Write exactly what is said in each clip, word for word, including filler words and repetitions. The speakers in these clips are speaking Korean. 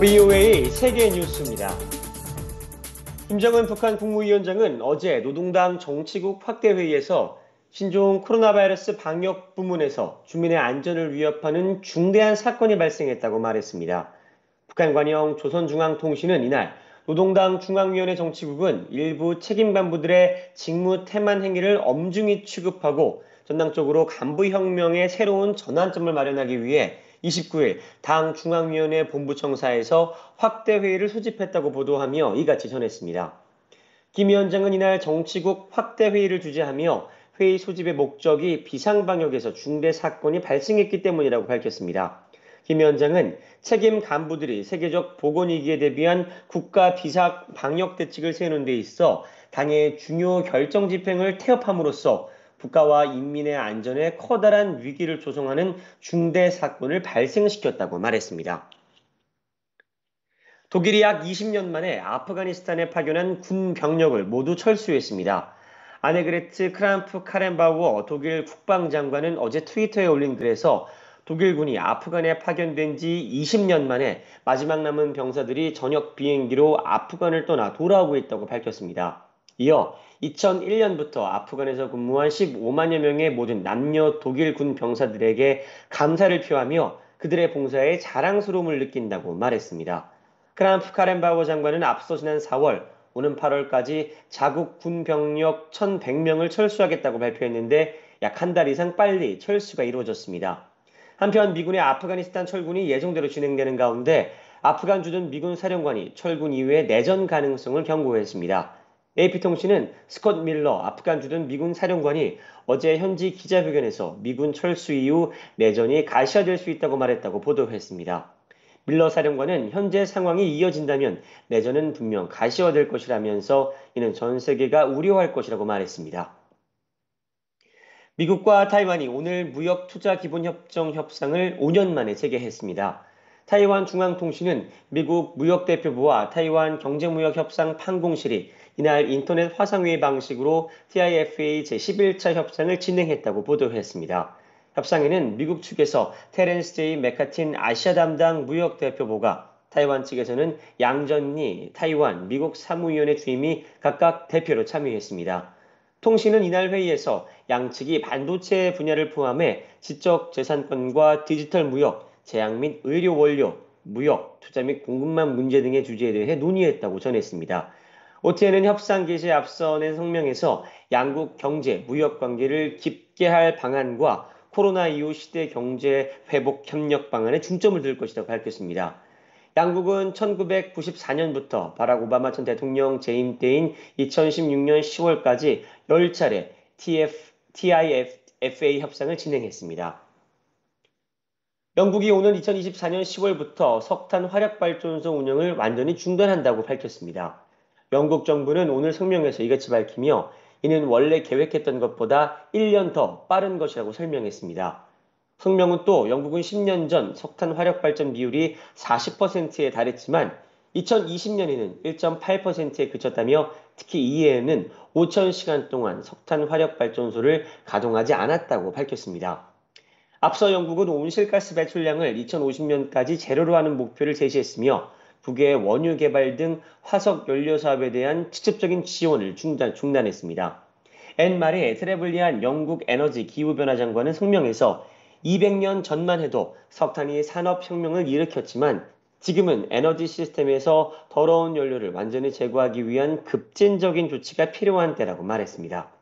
브이오에이 세계 뉴스입니다. 김정은 북한 국무위원장은 어제 노동당 정치국 확대회의에서 신종 코로나 바이러스 방역 부문에서 주민의 안전을 위협하는 중대한 사건이 발생했다고 말했습니다. 북한 관영 조선중앙통신은 이날 노동당 중앙위원회 정치국은 일부 책임 간부들의 직무 태만 행위를 엄중히 취급하고 전당적으로 간부혁명의 새로운 전환점을 마련하기 위해 이십구 일 당 중앙위원회 본부청사에서 확대회의를 소집했다고 보도하며 이같이 전했습니다. 김 위원장은 이날 정치국 확대회의를 주재하며 회의 소집의 목적이 비상방역에서 중대 사건이 발생했기 때문이라고 밝혔습니다. 김 위원장은 책임 간부들이 세계적 보건위기에 대비한 국가 비상방역 대책을 세우는 데 있어 당의 중요 결정 집행을 태업함으로써 국가와 인민의 안전에 커다란 위기를 조성하는 중대 사건을 발생시켰다고 말했습니다. 독일이 약 이십 년 만에 아프가니스탄에 파견한 군 병력을 모두 철수했습니다. 아네그레트 크람프 카렌바우어 독일 국방장관은 어제 트위터에 올린 글에서 독일군이 아프간에 파견된 지 이십 년 만에 마지막 남은 병사들이 저녁 비행기로 아프간을 떠나 돌아오고 있다고 밝혔습니다. 이어 이천일 년부터 아프간에서 근무한 십오만여 명의 모든 남녀 독일 군 병사들에게 감사를 표하며 그들의 봉사에 자랑스러움을 느낀다고 말했습니다. 크람프 카렌바우어 장관은 앞서 지난 사월 오는 팔월까지 자국 군 병력 천백 명을 철수하겠다고 발표했는데 약 한 달 이상 빨리 철수가 이루어졌습니다. 한편 미군의 아프가니스탄 철군이 예정대로 진행되는 가운데 아프간 주둔 미군 사령관이 철군 이후의 내전 가능성을 경고했습니다. 에이피통신은 스콧 밀러 아프간 주둔 미군 사령관이 어제 현지 기자회견에서 미군 철수 이후 내전이 가시화될 수 있다고 말했다고 보도했습니다. 밀러 사령관은 현재 상황이 이어진다면 내전은 분명 가시화될 것이라면서 이는 전 세계가 우려할 것이라고 말했습니다. 미국과 타이완이 오늘 무역투자기본협정 협상을 오 년 만에 재개했습니다. 타이완 중앙통신은 미국 무역대표부와 타이완 경제무역협상 판공실이 이날 인터넷 화상회의 방식으로 티아이에프에이 제십일 차 협상을 진행했다고 보도했습니다. 협상에는 미국 측에서 테렌스 제이 맥카틴 아시아 담당 무역대표보가 타이완 측에서는 양전니 타이완 미국 사무위원회 주임이 각각 대표로 참여했습니다. 통신은 이날 회의에서 양측이 반도체 분야를 포함해 지적재산권과 디지털 무역, 제약 및 의료 원료, 무역, 투자 및 공급망 문제 등의 주제에 대해 논의했다고 전했습니다. 오티엔은 협상 개시에 앞서 낸 성명에서 양국 경제, 무역 관계를 깊게 할 방안과 코로나 이후 시대 경제 회복 협력 방안에 중점을 둘 것이라고 밝혔습니다. 양국은 천구백구십사 년부터 바락 오바마 전 대통령 재임 때인 이천십육 년 시월까지 열 차례 티아이에프에이 협상을 진행했습니다. 영국이 오는 이천이십사 년 시월부터 석탄 화력발전소 운영을 완전히 중단한다고 밝혔습니다. 영국 정부는 오늘 성명에서 이같이 밝히며 이는 원래 계획했던 것보다 일 년 더 빠른 것이라고 설명했습니다. 성명은 또 영국은 십 년 전 석탄 화력발전 비율이 사십 퍼센트에 달했지만 이천이십 년에는 일 점 팔 퍼센트에 그쳤다며 특히 이해에는 오천 시간 동안 석탄 화력발전소를 가동하지 않았다고 밝혔습니다. 앞서 영국은 온실가스 배출량을 이천오십 년까지 제로로 하는 목표를 제시했으며 북의 원유 개발 등 화석 연료 사업에 대한 직접적인 지원을 중단, 중단했습니다. 앤 마리 트레블리안 영국 에너지 기후변화 장관은 성명에서 이백 년 전만 해도 석탄이 산업혁명을 일으켰지만 지금은 에너지 시스템에서 더러운 연료를 완전히 제거하기 위한 급진적인 조치가 필요한 때라고 말했습니다.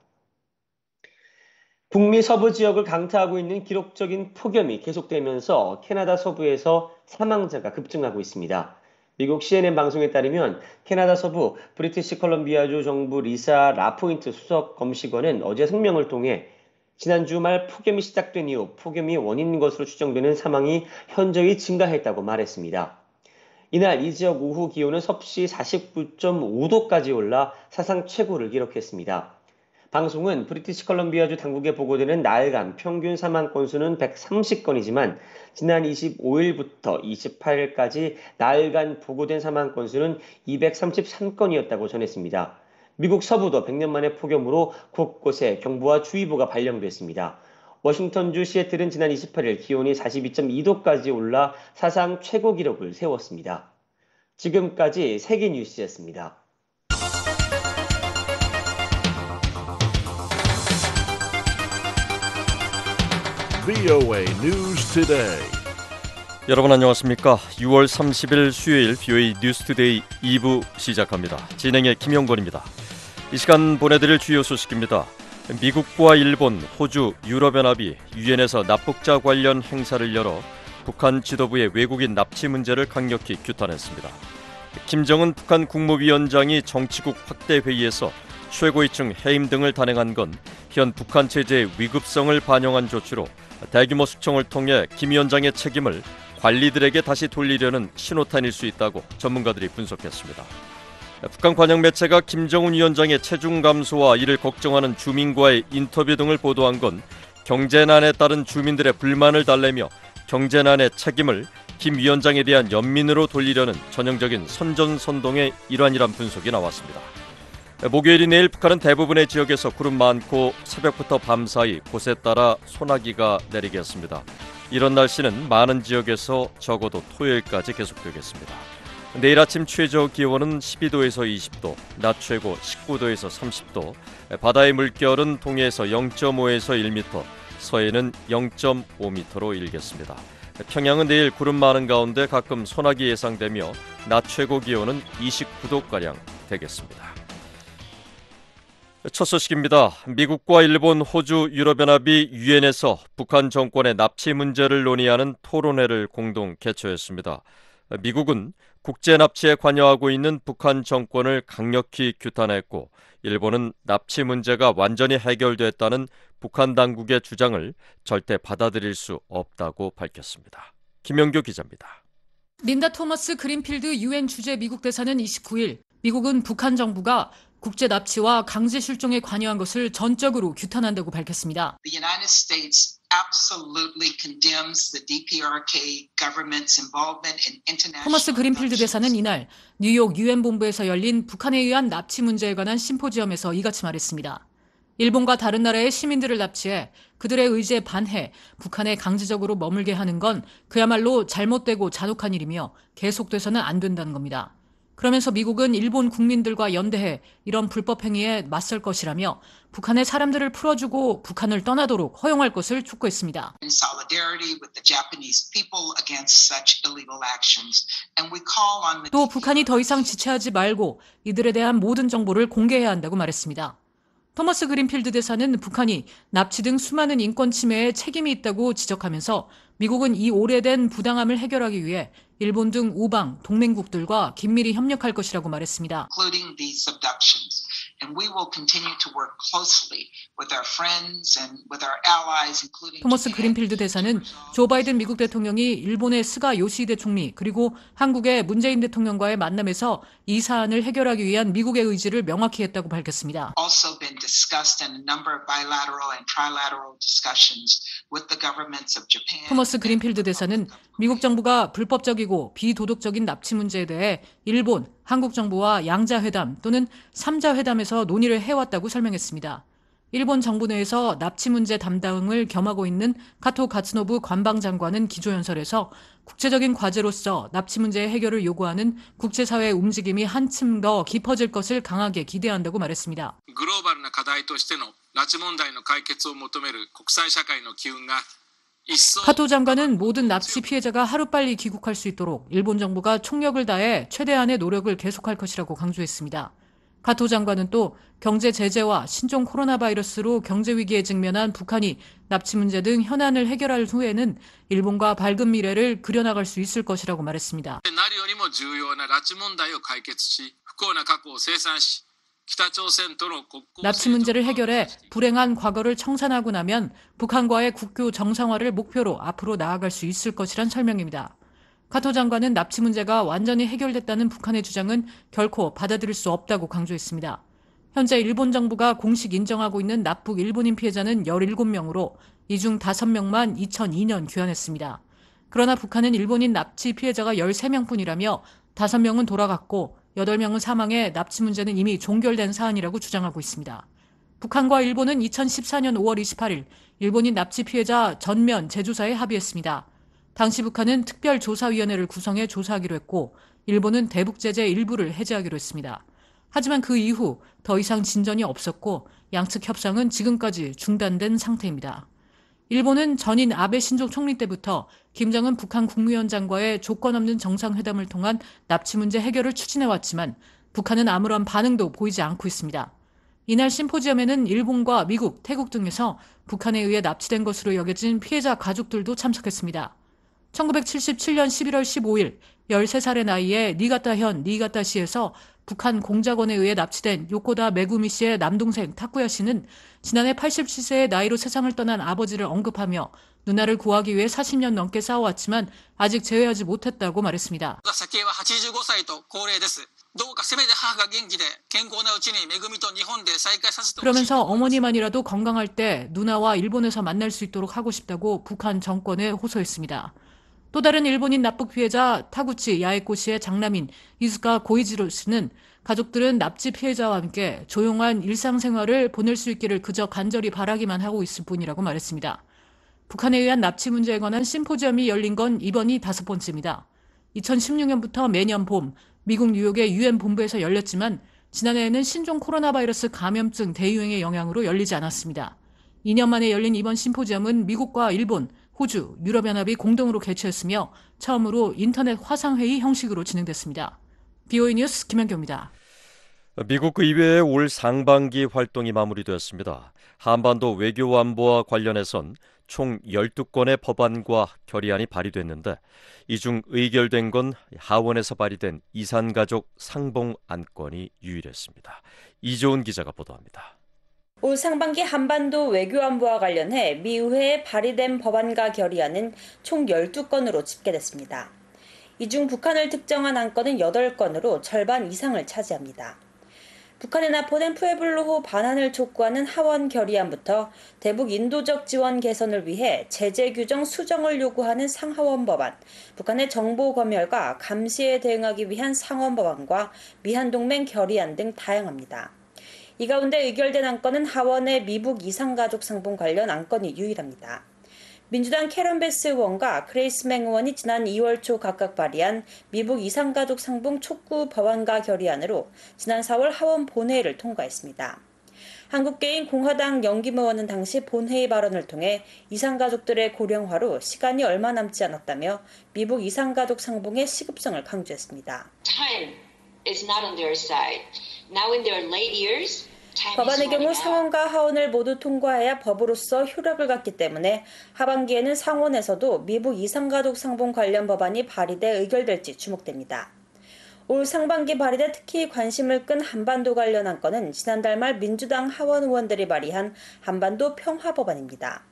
북미 서부 지역을 강타하고 있는 기록적인 폭염이 계속되면서 캐나다 서부에서 사망자가 급증하고 있습니다. 미국 씨엔엔 방송에 따르면 캐나다 서부 브리티시 컬럼비아주 정부 리사 라포인트 수석 검시관은 어제 성명을 통해 지난주 말 폭염이 시작된 이후 폭염이 원인인 것으로 추정되는 사망이 현저히 증가했다고 말했습니다. 이날 이 지역 오후 기온은 섭씨 사십구 점 오 도까지 올라 사상 최고를 기록했습니다. 방송은 브리티시 컬럼비아주 당국에 보고되는 나흘간 평균 사망 건수는 백삼십 건이지만 지난 이십오 일부터 이십팔 일까지 나흘간 보고된 사망 건수는 이백삼십삼 건이었다고 전했습니다. 미국 서부도 백 년 만의 폭염으로 곳곳에 경보와 주의보가 발령됐습니다. 워싱턴주 시애틀은 지난 이십팔 일 기온이 사십이 점 이 도까지 올라 사상 최고 기록을 세웠습니다. 지금까지 세계뉴스였습니다. 브이오에이 News Today. 여러분 안녕하십니까? 유월 삼십일 수요일 브이오에이 뉴스투데이 이 부 시작합니다. 진행의 김영권입니다. 이 시간 보내드릴 주요 소식입니다. 미국과 일본, 호주, 유럽연합이 유엔에서 납북자 관련 행사를 열어 북한 지도부의 외국인 납치 문제를 강력히 규탄했습니다. 김정은 북한 국무위원장이 정치국 확대 회의에서 최고위층 해임 등을 단행한 건 현 북한 체제의 위급성을 반영한 조치로 대규모 숙청을 통해 김 위원장의 책임을 관리들에게 다시 돌리려는 신호탄일 수 있다고 전문가들이 분석했습니다. 북한 관영 매체가 김정은 위원장의 체중 감소와 이를 걱정하는 주민과의 인터뷰 등을 보도한 건 경제난에 따른 주민들의 불만을 달래며 경제난의 책임을 김 위원장에 대한 연민으로 돌리려는 전형적인 선전선동의 일환이란 분석이 나왔습니다. 목요일인 내일 북한은 대부분의 지역에서 구름 많고 새벽부터 밤사이 곳에 따라 소나기가 내리겠습니다. 이런 날씨는 많은 지역에서 적어도 토요일까지 계속되겠습니다. 내일 아침 최저 기온은 십이 도에서 이십 도, 낮 최고 십구 도에서 삼십 도, 바다의 물결은 동해에서 영 점 오에서 일 미터, 서해는 영 점 오 미터로 일겠습니다. 평양은 내일 구름 많은 가운데 가끔 소나기 예상되며 낮 최고 기온은 이십구 도가량 되겠습니다. 첫 소식입니다. 미국과 일본, 호주, 유럽연합이 유엔에서 북한 정권의 납치 문제를 논의하는 토론회를 공동 개최했습니다. 미국은 국제 납치에 관여하고 있는 북한 정권을 강력히 규탄했고, 일본은 납치 문제가 완전히 해결됐다는 북한 당국의 주장을 절대 받아들일 수 없다고 밝혔습니다. 김영교 기자입니다. 린다 토머스 그린필드 유엔 주재 미국 대사는 이십구 일 미국은 북한 정부가 국제 납치와 강제 실종에 관여한 것을 전적으로 규탄한다고 밝혔습니다. The United States absolutely condemns the 디피아르케이 government's involvement in international. 토머스 그린필드 대사는 이날 뉴욕 유엔 본부에서 열린 북한에 의한 납치 문제에 관한 심포지엄에서 이같이 말했습니다. 일본과 다른 나라의 시민들을 납치해 그들의 의지에 반해 북한에 강제적으로 머물게 하는 건 그야말로 잘못되고 잔혹한 일이며 계속돼서는 안 된다는 겁니다. 그러면서 미국은 일본 국민들과 연대해 이런 불법 행위에 맞설 것이라며 북한의 사람들을 풀어주고 북한을 떠나도록 허용할 것을 촉구했습니다. In solidarity with the Japanese people against such illegal actions, and we call on the. 또 북한이 더 이상 지체하지 말고 이들에 대한 모든 정보를 공개해야 한다고 말했습니다. 토머스 그린필드 대사는 북한이 납치 등 수많은 인권 침해에 책임이 있다고 지적하면서 미국은 이 오래된 부당함을 해결하기 위해 일본 등 우방, 동맹국들과 긴밀히 협력할 것이라고 말했습니다. Including these abductions, and we will continue to work closely with our friends and with our allies, including. 토머스 그린필드 대사는 조 바이든 미국 대통령이 일본의 스가 요시히데 총리 그리고 한국의 문재인 대통령과의 만남에서 이 사안을 해결하기 위한 미국의 의지를 명확히 했다고 밝혔습니다. Also been discussed in a number of bilateral and trilateral discussions with the governments of Japan. 토머스 그린필드 대사는 미국 정부가 불법적이고 비도덕적인 납치 문제에 대해 일본, 한국 정부와 양자회담 또는 삼자회담에서 논의를 해왔다고 설명했습니다. 일본 정부 내에서 납치 문제 담당을 겸하고 있는 카토 가츠노부 관방장관은 기조연설에서 국제적인 과제로서 납치 문제의 해결을 요구하는 국제사회의 움직임이 한층 더 깊어질 것을 강하게 기대한다고 말했습니다. グローバルな課題としての拉致問題の解決を求める国際社会の機運が 카토 장관은 모든 납치 피해자가 하루빨리 귀국할 수 있도록 일본 정부가 총력을 다해 최대한의 노력을 계속할 것이라고 강조했습니다. 카토 장관은 또 경제 제재와 신종 코로나 바이러스로 경제 위기에 직면한 북한이 납치 문제 등 현안을 해결할 후에는 일본과 밝은 미래를 그려나갈 수 있을 것이라고 말했습니다. 何よりも重要な拉致問題を解決し、不幸な過去を清算し 납치 문제를 해결해 불행한 과거를 청산하고 나면 북한과의 국교 정상화를 목표로 앞으로 나아갈 수 있을 것이란 설명입니다. 카토 장관은 납치 문제가 완전히 해결됐다는 북한의 주장은 결코 받아들일 수 없다고 강조했습니다. 현재 일본 정부가 공식 인정하고 있는 납북 일본인 피해자는 열일곱 명으로 이 중 다섯 명만 이천이 년 귀환했습니다. 그러나 북한은 일본인 납치 피해자가 열세 명뿐이라며 다섯 명은 돌아갔고 여덟 명은 사망해 납치 문제는 이미 종결된 사안이라고 주장하고 있습니다. 북한과 일본은 이천십사 년 오월 이십팔일 일본인 납치 피해자 전면 재조사에 합의했습니다. 당시 북한은 특별조사위원회를 구성해 조사하기로 했고 일본은 대북 제재 일부를 해제하기로 했습니다. 하지만 그 이후 더 이상 진전이 없었고 양측 협상은 지금까지 중단된 상태입니다. 일본은 전인 아베 신조 총리 때부터 김정은 북한 국무위원장과의 조건 없는 정상회담을 통한 납치 문제 해결을 추진해왔지만 북한은 아무런 반응도 보이지 않고 있습니다. 이날 심포지엄에는 일본과 미국, 태국 등에서 북한에 의해 납치된 것으로 여겨진 피해자 가족들도 참석했습니다. 천구백칠십칠년 십일월 십오일 열세 살의 나이에 니가타현 니가타시에서 북한 공작원에 의해 납치된 요코다 메구미 씨의 남동생 타쿠야 씨는 지난해 팔십칠 세의 나이로 세상을 떠난 아버지를 언급하며 누나를 구하기 위해 사십 년 넘게 싸워왔지만 아직 재회하지 못했다고 말했습니다. 그러면서 어머니만이라도 건강할 때 누나와 일본에서 만날 수 있도록 하고 싶다고 북한 정권에 호소했습니다. 또 다른 일본인 납북 피해자 타구치 야에코 씨의 장남인 이즈카 고이지로 씨는 가족들은 납치 피해자와 함께 조용한 일상생활을 보낼 수 있기를 그저 간절히 바라기만 하고 있을 뿐이라고 말했습니다. 북한에 의한 납치 문제에 관한 심포지엄이 열린 건 이번이 다섯 번째입니다. 이천십육년부터 매년 봄 미국 뉴욕의 유엔 본부에서 열렸지만 지난해에는 신종 코로나 바이러스 감염증 대유행의 영향으로 열리지 않았습니다. 이 년 만에 열린 이번 심포지엄은 미국과 일본, 호주, 유럽연합이 공동으로 개최했으며 처음으로 인터넷 화상회의 형식으로 진행됐습니다. 비오이 뉴스 김현교입니다. 미국 의회의 올 상반기 활동이 마무리되었습니다. 한반도 외교 안보와 관련해선 총 열두 건의 법안과 결의안이 발의됐는데 이 중 의결된 건 하원에서 발의된 이산가족 상봉 안건이 유일했습니다. 이조은 기자가 보도합니다. 올 상반기 한반도 외교안보와 관련해 미 의회에 발의된 법안과 결의안은 총 열두 건으로 집계됐습니다. 이 중 북한을 특정한 안건은 여덟 건으로 절반 이상을 차지합니다. 북한에 납포된 푸에블로호 반환을 촉구하는 하원 결의안부터 대북 인도적 지원 개선을 위해 제재 규정 수정을 요구하는 상하원 법안, 북한의 정보 검열과 감시에 대응하기 위한 상원 법안과 미한동맹 결의안 등 다양합니다. 이 가운데 의결된 안건은 하원의 미북 이산가족 상봉 관련 안건이 유일합니다. 민주당 캐런 베스 의원과 크레이스 맹 의원이 지난 이월 초 각각 발의한 미북 이산가족 상봉 촉구 법안과 결의안으로 지난 사월 하원 본회의를 통과했습니다. 한국계인 공화당 영김 의원은 당시 본회의 발언을 통해 이산가족들의 고령화로 시간이 얼마 남지 않았다며 미북 이산가족 상봉의 시급성을 강조했습니다. Time is not on their side. Now in their late years, 법안의 경우 상원과 하원을 모두 통과해야 법으로서 효력을 갖기 때문에 하반기에는 상원에서도 미북 이산가족 상봉 관련 법안이 발의돼 의결될지 주목됩니다. 올 상반기 발의돼 특히 관심을 끈 한반도 관련 안건은 지난달 말 민주당 하원 의원들이 발의한 한반도 평화 법안입니다.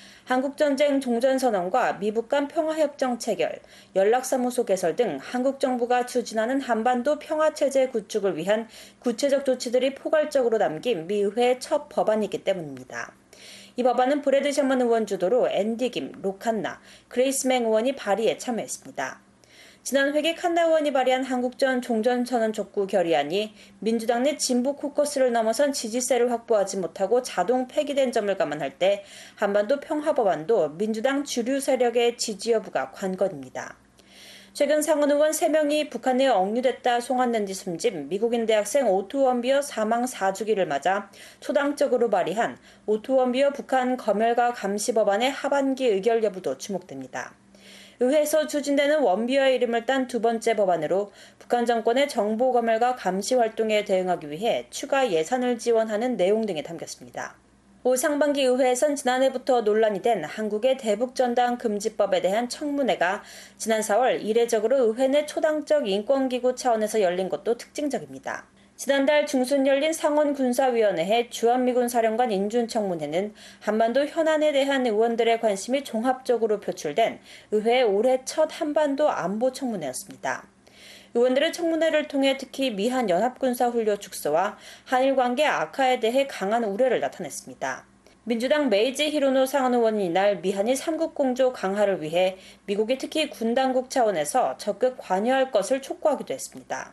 한국전쟁 종전선언과 미북 간 평화협정 체결, 연락사무소 개설 등 한국 정부가 추진하는 한반도 평화체제 구축을 위한 구체적 조치들이 포괄적으로 담긴 미 의회의 첫 법안이기 때문입니다. 이 법안은 브래드 셔먼 의원 주도로 앤디 김, 로 칸나, 그레이스 맹 의원이 발의에 참여했습니다. 지난 회기 칸나 의원이 발의한 한국전 종전선언 촉구 결의안이 민주당 내 진보 코커스를 넘어선 지지세를 확보하지 못하고 자동 폐기된 점을 감안할 때 한반도 평화법안도 민주당 주류 세력의 지지 여부가 관건입니다. 최근 상원 의원 세 명이 북한에 억류됐다 송환된 뒤 숨진 미국인 대학생 오투 원비어 사망 사 주기를 맞아 초당적으로 발의한 오투 원비어 북한 검열과 감시 법안의 하반기 의결 여부도 주목됩니다. 의회에서 추진되는 원비어의 이름을 딴 두 번째 법안으로 북한 정권의 정보 검열과 감시 활동에 대응하기 위해 추가 예산을 지원하는 내용 등이 담겼습니다. 올 상반기 의회에선 지난해부터 논란이 된 한국의 대북전당 금지법에 대한 청문회가 지난 사월 이례적으로 의회 내 초당적 인권기구 차원에서 열린 것도 특징적입니다. 지난달 중순 열린 상원군사위원회의 주한미군 사령관 인준청문회는 한반도 현안에 대한 의원들의 관심이 종합적으로 표출된 의회의 올해 첫 한반도 안보청문회였습니다. 의원들은 청문회를 통해 특히 미한 연합군사훈련 축소와 한일 관계 악화에 대해 강한 우려를 나타냈습니다. 민주당 메이지 히로노 상원 의원은 이날 미한일 삼국 공조 강화를 위해 미국이 특히 군 당국 차원에서 적극 관여할 것을 촉구하기도 했습니다.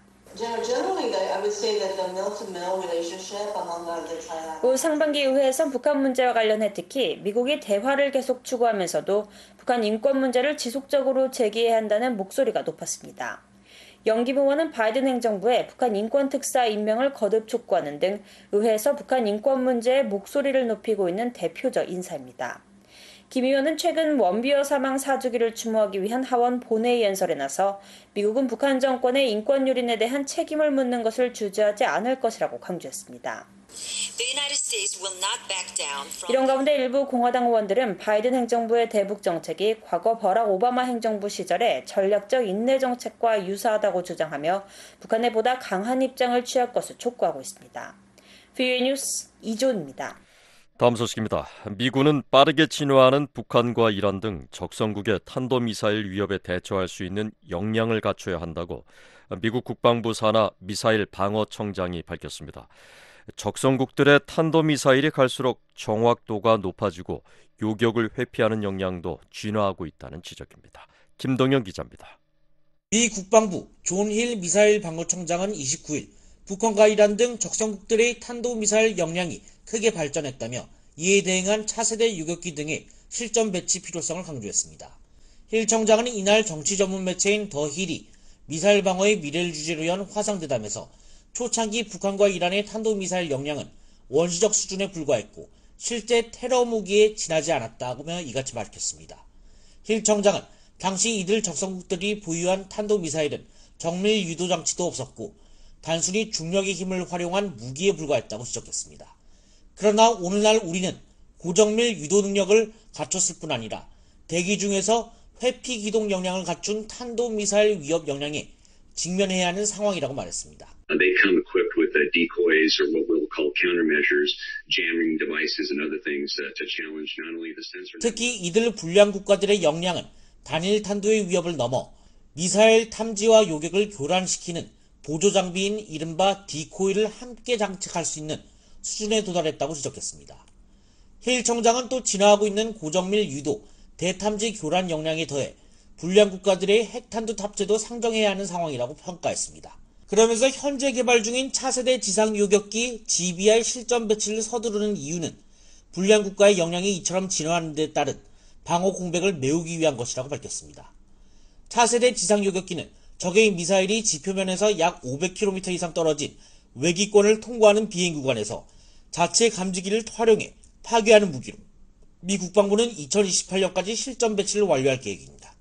올 상반기 의회에선 북한 문제와 관련해 특히 미국이 대화를 계속 추구하면서도 북한 인권 문제를 지속적으로 제기해야 한다는 목소리가 높았습니다. 영 김 의원은 바이든 행정부의 북한 인권특사 임명을 거듭 촉구하는 등 의회에서 북한 인권 문제에 목소리를 높이고 있는 대표적 인사입니다. 김 의원은 최근 원비어 사망 사주기를 추모하기 위한 하원 본회의 연설에 나서 미국은 북한 정권의 인권 유린에 대한 책임을 묻는 것을 주저하지 않을 것이라고 강조했습니다. 이런 가운데 일부 공화당 의원들은 바이든 행정부의 대북 정책이 과거 버락 오바마 행정부 시절의 전략적 인내 정책과 유사하다고 주장하며 북한에 보다 강한 입장을 취할 것을 촉구하고 있습니다. 브이오에이 뉴스 이조은입니다. 다음 소식입니다. 미군은 빠르게 진화하는 북한과 이란 등 적성국의 탄도미사일 위협에 대처할 수 있는 역량을 갖춰야 한다고 미국 국방부 산하 미사일 방어청장이 밝혔습니다. 적성국들의 탄도미사일이 갈수록 정확도가 높아지고 요격을 회피하는 역량도 진화하고 있다는 지적입니다. 김동영 기자입니다. 미 국방부 존 힐 미사일 방어청장은 이십구일 북한과 이란 등 적성국들의 탄도미사일 역량이 크게 발전했다며 이에 대응한 차세대 유격기 등의 실전 배치 필요성을 강조했습니다. 힐 청장은 이날 정치 전문 매체인 더 힐이 미사일 방어의 미래를 주제로 연 화상대담에서 초창기 북한과 이란의 탄도미사일 역량은 원시적 수준에 불과했고 실제 테러 무기에 지나지 않았다며 이같이 밝혔습니다. 힐 청장은 당시 이들 적성국들이 보유한 탄도미사일은 정밀 유도 장치도 없었고 단순히 중력의 힘을 활용한 무기에 불과했다고 지적했습니다. 그러나 오늘날 우리는 고정밀 유도 능력을 갖췄을 뿐 아니라 대기 중에서 회피 기동 역량을 갖춘 탄도미사일 위협 역량에 직면해야 하는 상황이라고 말했습니다. They come equipped with uh, decoys or what we'll call countermeasures, jamming devices and other things uh, to challenge not only the sensor. 특히 이들 불량 국가들의 역량은 단일 탄도의 위협을 넘어 미사일 탐지와 요격을 교란시키는 보조 장비인 이른바 디코이를 함께 장착할 수 있는 수준에 도달했다고 지적했습니다. 힐 청장은 또 진화하고 있는 고정밀 유도, 대탐지 교란 역량에 더해 불량 국가들의 핵탄두 탑재도 상정해야 하는 상황이라고 평가했습니다. 그러면서 현재 개발 중인 차세대 지상 요격기 지비아이 실전 배치를 서두르는 이유는 불량 국가의 역량이 이처럼 진화하는 데 따른 방어 공백을 메우기 위한 것이라고 밝혔습니다. 차세대 지상 요격기는 적의 미사일이 지표면에서 약 오백 킬로미터 이상 떨어진 외기권을 통과하는 비행 구간에서 자체 감지기를 활용해 파괴하는 무기로 미 국방부는 이천이십팔년까지 실전 배치를 완료할 계획입니다.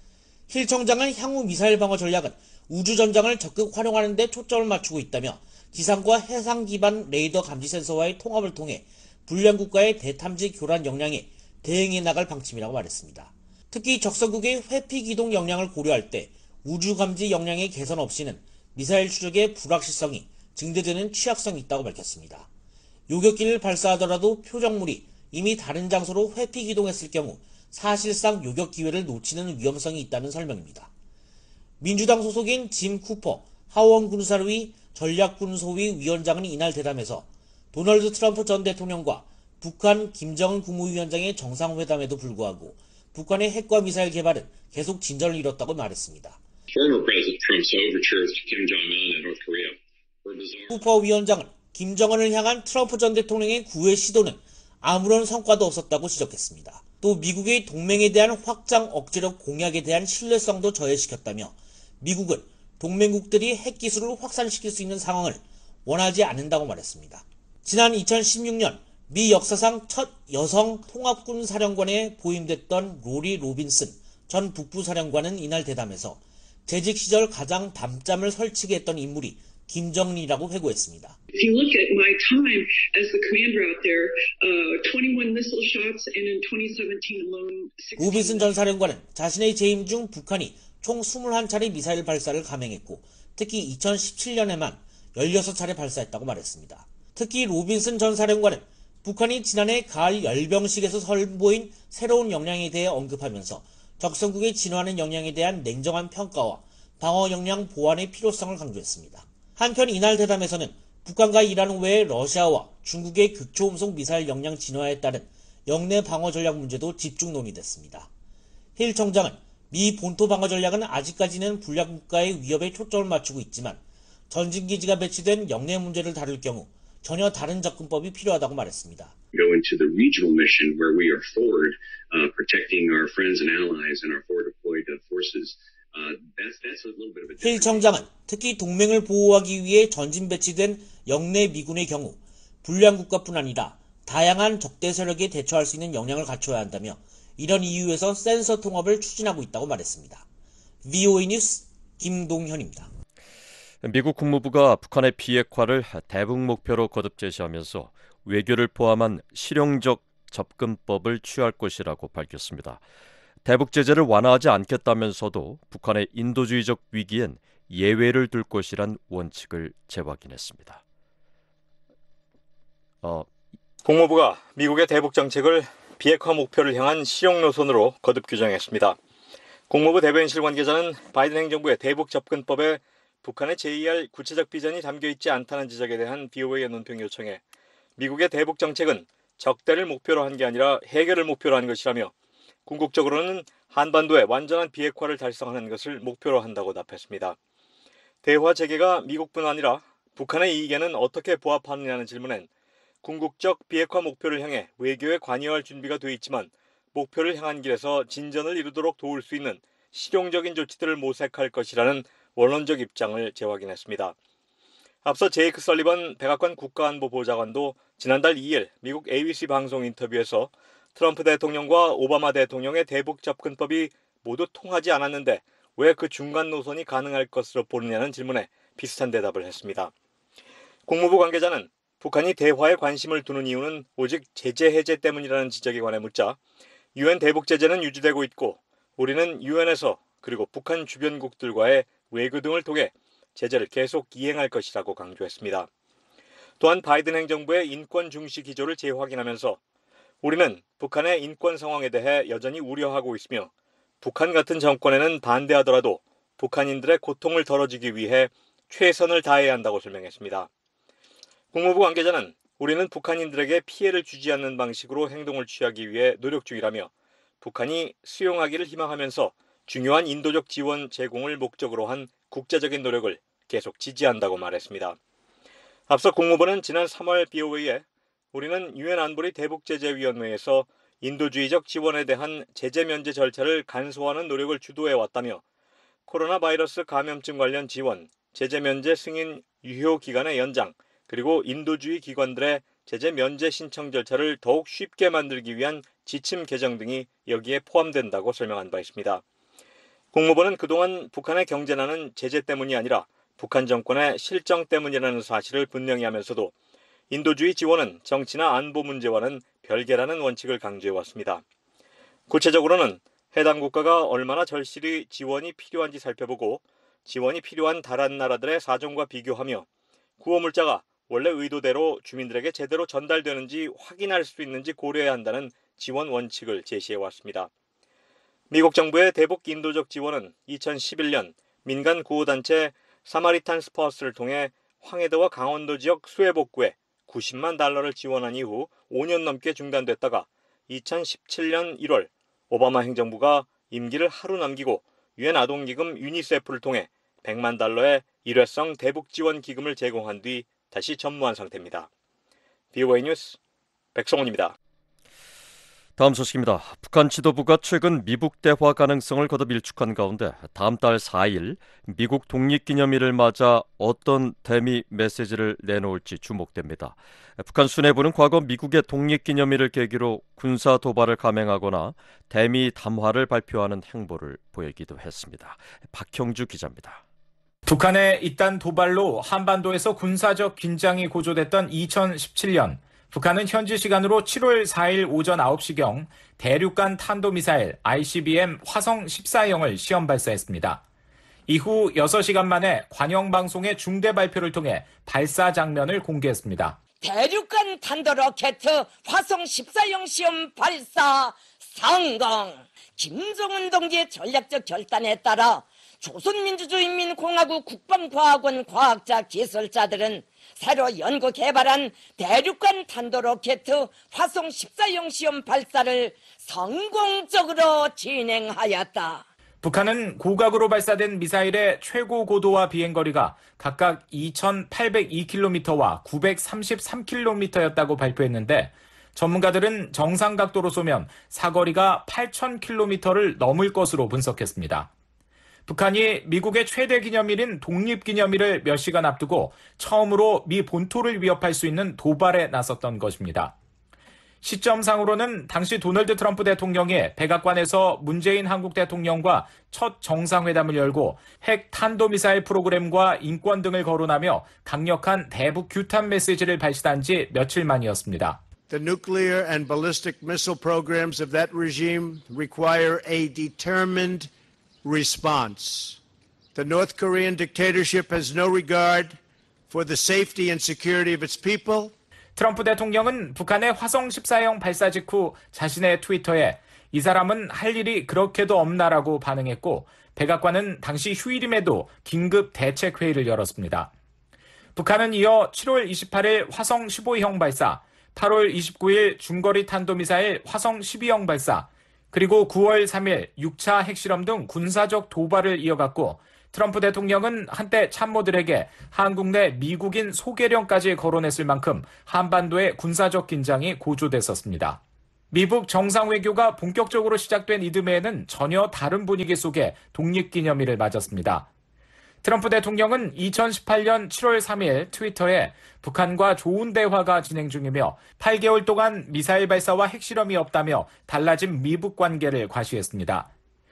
힐 청장은 향후 미사일 방어 전략은 우주전장을 적극 활용하는 데 초점을 맞추고 있다며 지상과 해상 기반 레이더 감지 센서와의 통합을 통해 불량 국가의 대탐지 교란 역량에 대응해 나갈 방침이라고 말했습니다. 특히 적성국의 회피 기동 역량을 고려할 때 우주 감지 역량의 개선 없이는 미사일 추적의 불확실성이 증대되는 취약성이 있다고 밝혔습니다. 요격기를 발사하더라도 표적물이 이미 다른 장소로 회피 기동했을 경우 사실상 요격 기회를 놓치는 위험성이 있다는 설명입니다. 민주당 소속인 짐 쿠퍼 하원 군사위 전략군소위 위원장은 이날 대담에서 도널드 트럼프 전 대통령과 북한 김정은 국무위원장의 정상회담에도 불구하고 북한의 핵과 미사일 개발은 계속 진전을 이뤘다고 말했습니다. 쿠퍼 위원장은 김정은을 향한 트럼프 전 대통령의 구애 시도는 아무런 성과도 없었다고 지적했습니다. 또 미국의 동맹에 대한 확장 억제력 공약에 대한 신뢰성도 저해시켰다며 미국은 동맹국들이 핵기술을 확산시킬 수 있는 상황을 원하지 않는다고 말했습니다. 지난 이천십육년 미 역사상 첫 여성 통합군 사령관에 보임됐던 로리 로빈슨 전 북부 사령관은 이날 대담에서 재직 시절 가장 밤잠을 설치게 했던 인물이 김정은이라고 회고했습니다. If you look at my time as the commander out there, uh, twenty-one missile shots and in twenty seventeen alone. 로빈슨 전 사령관은 자신의 재임 중 북한이 총 이십일 차례 미사일 발사를 감행했고 특히 이천십칠년에만 십육 차례 발사했다고 말했습니다. 특히 로빈슨 전 사령관은 북한이 지난해 가을 열병식에서 선보인 새로운 역량에 대해 언급하면서 적성국의 진화하는 역량에 대한 냉정한 평가와 방어 역량 보완의 필요성을 강조했습니다. 한편 이날 대담에서는 북한과 이란 외에 러시아와 중국의 극초음속 미사일 역량 진화에 따른 영내 방어 전략 문제도 집중 논의됐습니다. 힐 청장은 미 본토 방어 전략은 아직까지는 불량 국가의 위협에 초점을 맞추고 있지만 전진기지가 배치된 영내 문제를 다룰 경우 전혀 다른 접근법이 필요하다고 말했습니다. Go into the regional mission where we are forward, uh, protecting our friends and allies and our forward deployed forces. Uh, that's that's a little bit of a 힐 different. 청장은 특히 동맹을 보호하기 위해 전진 배치된 영내 미군의 경우 불량 국가뿐 아니라 다양한 적대 세력에 대처할 수 있는 역량을 갖춰야 한다며 이런 이유에서 센서 통합을 추진하고 있다고 말했습니다. 브이오에이 뉴스 김동현입니다. 미국 국무부가 북한의 비핵화를 대북 목표로 거듭 제시하면서 외교를 포함한 실용적 접근법을 취할 것이라고 밝혔습니다. 대북 제재를 완화하지 않겠다면서도 북한의 인도주의적 위기엔 예외를 둘 것이란 원칙을 재확인했습니다. 어, 국무부가 미국의 대북 정책을 비핵화 목표를 향한 실용 노선으로 거듭 규정했습니다. 국무부 대변인실 관계자는 바이든 행정부의 대북 접근법에 북한의 제의할 구체적 비전이 담겨있지 않다는 지적에 대한 브이오에이의 논평 요청에 미국의 대북 정책은 적대를 목표로 한 게 아니라 해결을 목표로 한 것이라며 궁극적으로는 한반도의 완전한 비핵화를 달성하는 것을 목표로 한다고 답했습니다. 대화 재개가 미국뿐 아니라 북한의 이익에는 어떻게 부합하느냐는 질문엔 궁극적 비핵화 목표를 향해 외교에 관여할 준비가 돼 있지만 목표를 향한 길에서 진전을 이루도록 도울 수 있는 실용적인 조치들을 모색할 것이라는 원론적 입장을 재확인했습니다. 앞서 제이크 설리번 백악관 국가안보보좌관도 지난달 이 일 미국 에이비씨 방송 인터뷰에서 트럼프 대통령과 오바마 대통령의 대북 접근법이 모두 통하지 않았는데 왜 그 중간 노선이 가능할 것으로 보느냐는 질문에 비슷한 대답을 했습니다. 국무부 관계자는 북한이 대화에 관심을 두는 이유는 오직 제재 해제 때문이라는 지적에 관해 묻자 유엔 대북 제재는 유지되고 있고 우리는 유엔에서 그리고 북한 주변국들과의 외교 등을 통해 제재를 계속 이행할 것이라고 강조했습니다. 또한 바이든 행정부의 인권 중시 기조를 재확인하면서 우리는 북한의 인권 상황에 대해 여전히 우려하고 있으며 북한 같은 정권에는 반대하더라도 북한인들의 고통을 덜어주기 위해 최선을 다해야 한다고 설명했습니다. 국무부 관계자는 우리는 북한인들에게 피해를 주지 않는 방식으로 행동을 취하기 위해 노력 중이라며 북한이 수용하기를 희망하면서 중요한 인도적 지원 제공을 목적으로 한 국제적인 노력을 계속 지지한다고 말했습니다. 앞서 국무부는 지난 삼월 브이오에이에 우리는 유엔 안보리 대북제재위원회에서 인도주의적 지원에 대한 제재 면제 절차를 간소화하는 노력을 주도해왔다며 코로나 바이러스 감염증 관련 지원, 제재 면제 승인 유효 기간의 연장, 그리고 인도주의 기관들의 제재 면제 신청 절차를 더욱 쉽게 만들기 위한 지침 개정 등이 여기에 포함된다고 설명한 바 있습니다. 국무부는 그동안 북한의 경제난은 제재 때문이 아니라 북한 정권의 실정 때문이라는 사실을 분명히 하면서도 인도주의 지원은 정치나 안보 문제와는 별개라는 원칙을 강조해왔습니다. 구체적으로는 해당 국가가 얼마나 절실히 지원이 필요한지 살펴보고 지원이 필요한 다른 나라들의 사정과 비교하며 구호물자가 원래 의도대로 주민들에게 제대로 전달되는지 확인할 수 있는지 고려해야 한다는 지원 원칙을 제시해왔습니다. 미국 정부의 대북 인도적 지원은 이천십일 년 민간 구호단체 사마리탄 스퍼스를 통해 황해도와 강원도 지역 수해 복구에 구십만 달러를 지원한 이후 오 년 넘게 중단됐다가 이천십칠 년 일월 오바마 행정부가 임기를 하루 남기고 유엔 아동기금 유니세프를 통해 백만 달러의 일회성 대북 지원 기금을 제공한 뒤 다시 전무한 상태입니다. 브이오에이 뉴스 백성훈입니다. 다음 소식입니다. 북한 지도부가 최근 미북 대화 가능성을 거듭 일축한 가운데 다음 달 사 일 미국 독립기념일을 맞아 어떤 대미 메시지를 내놓을지 주목됩니다. 북한 수뇌부는 과거 미국의 독립기념일을 계기로 군사 도발을 감행하거나 대미 담화를 발표하는 행보를 보이기도 했습니다. 박형주 기자입니다. 북한의 이딴 도발로 한반도에서 군사적 긴장이 고조됐던 이천십칠 년 북한은 현지 시간으로 칠월 사일 오전 아홉 시경 대륙간 탄도미사일 아이씨비엠 화성 십사형을 시험 발사했습니다. 이후 여섯 시간 만에 관영방송의 중대 발표를 통해 발사 장면을 공개했습니다. 대륙간 탄도로켓 화성 십사형 시험 발사 성공! 김정은 동지의 전략적 결단에 따라 조선민주주의인민공화국 국방과학원 과학자 기술자들은 새로 연구 개발한 대륙간 탄도로켓 화성 십사형 시험 발사를 성공적으로 진행하였다. 북한은 고각으로 발사된 미사일의 최고 고도와 비행거리가 각각 이천팔백이 킬로미터와 구백삼십삼 킬로미터였다고 발표했는데 전문가들은 정상 각도로 쏘면 사거리가 팔천 킬로미터를 넘을 것으로 분석했습니다. 북한이 미국의 최대 기념일인 독립기념일을 몇 시간 앞두고 처음으로 미 본토를 위협할 수 있는 도발에 나섰던 것입니다. 시점상으로는 당시 도널드 트럼프 대통령이 백악관에서 문재인 한국 대통령과 첫 정상회담을 열고 핵 탄도미사일 프로그램과 인권 등을 거론하며 강력한 대북 규탄 메시지를 발신한 지 며칠 만이었습니다. The nuclear and ballistic missile programs of that regime require a determined response. The North Korean dictatorship has no regard for the safety and security of its people. 트럼프 대통령은 북한의 화성 십사형 발사 직후 자신의 트위터에 이 사람은 할 일이 그렇게도 없나라고 반응했고 백악관은 당시 휴일임에도 긴급 대책회의를 열었습니다. 북한은 이어 칠월 이십팔일 화성 십오형 발사, 팔월 이십구일 중거리 탄도미사일 화성 십이형 발사, 그리고 구월 삼일 육 차 핵실험 등 군사적 도발을 이어갔고 트럼프 대통령은 한때 참모들에게 한국 내 미국인 소개령까지 거론했을 만큼 한반도의 군사적 긴장이 고조됐었습니다. 미북 정상외교가 본격적으로 시작된 이듬해에는 전혀 다른 분위기 속에 독립기념일을 맞았습니다. 트럼프 대통령은 이천십팔년 칠월 삼일 트위터에 북한과 좋은 대화가 진행 중이며 팔 개월 동안 미사일 발사와 핵실험이 없다며 달라진 미북 관계를 과시했습니다.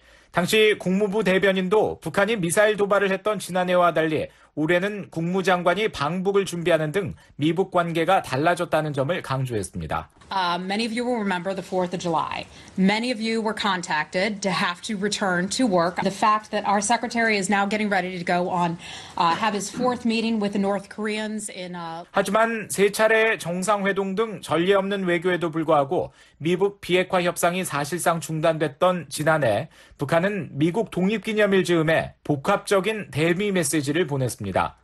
당시 국무부 대변인도 북한이 미사일 도발을 했던 지난해와 달리 올해는 국무장관이 방북을 준비하는 등 미북 관계가 달라졌다는 점을 강조했습니다. Uh, many of you will remember the fourth of July. Many of you were contacted to have to return to work. The fact that our secretary is now getting ready to go on, uh, have his fourth meeting with the North Koreans in. Uh... 하지만 세 차례 정상회동 등 전례 없는 외교에도 불구하고 미북 비핵화 협상이 사실상 중단됐던 지난해 북한은 미국 독립기념일 즈음에 복합적인 대미 메시지를 보냈습니다.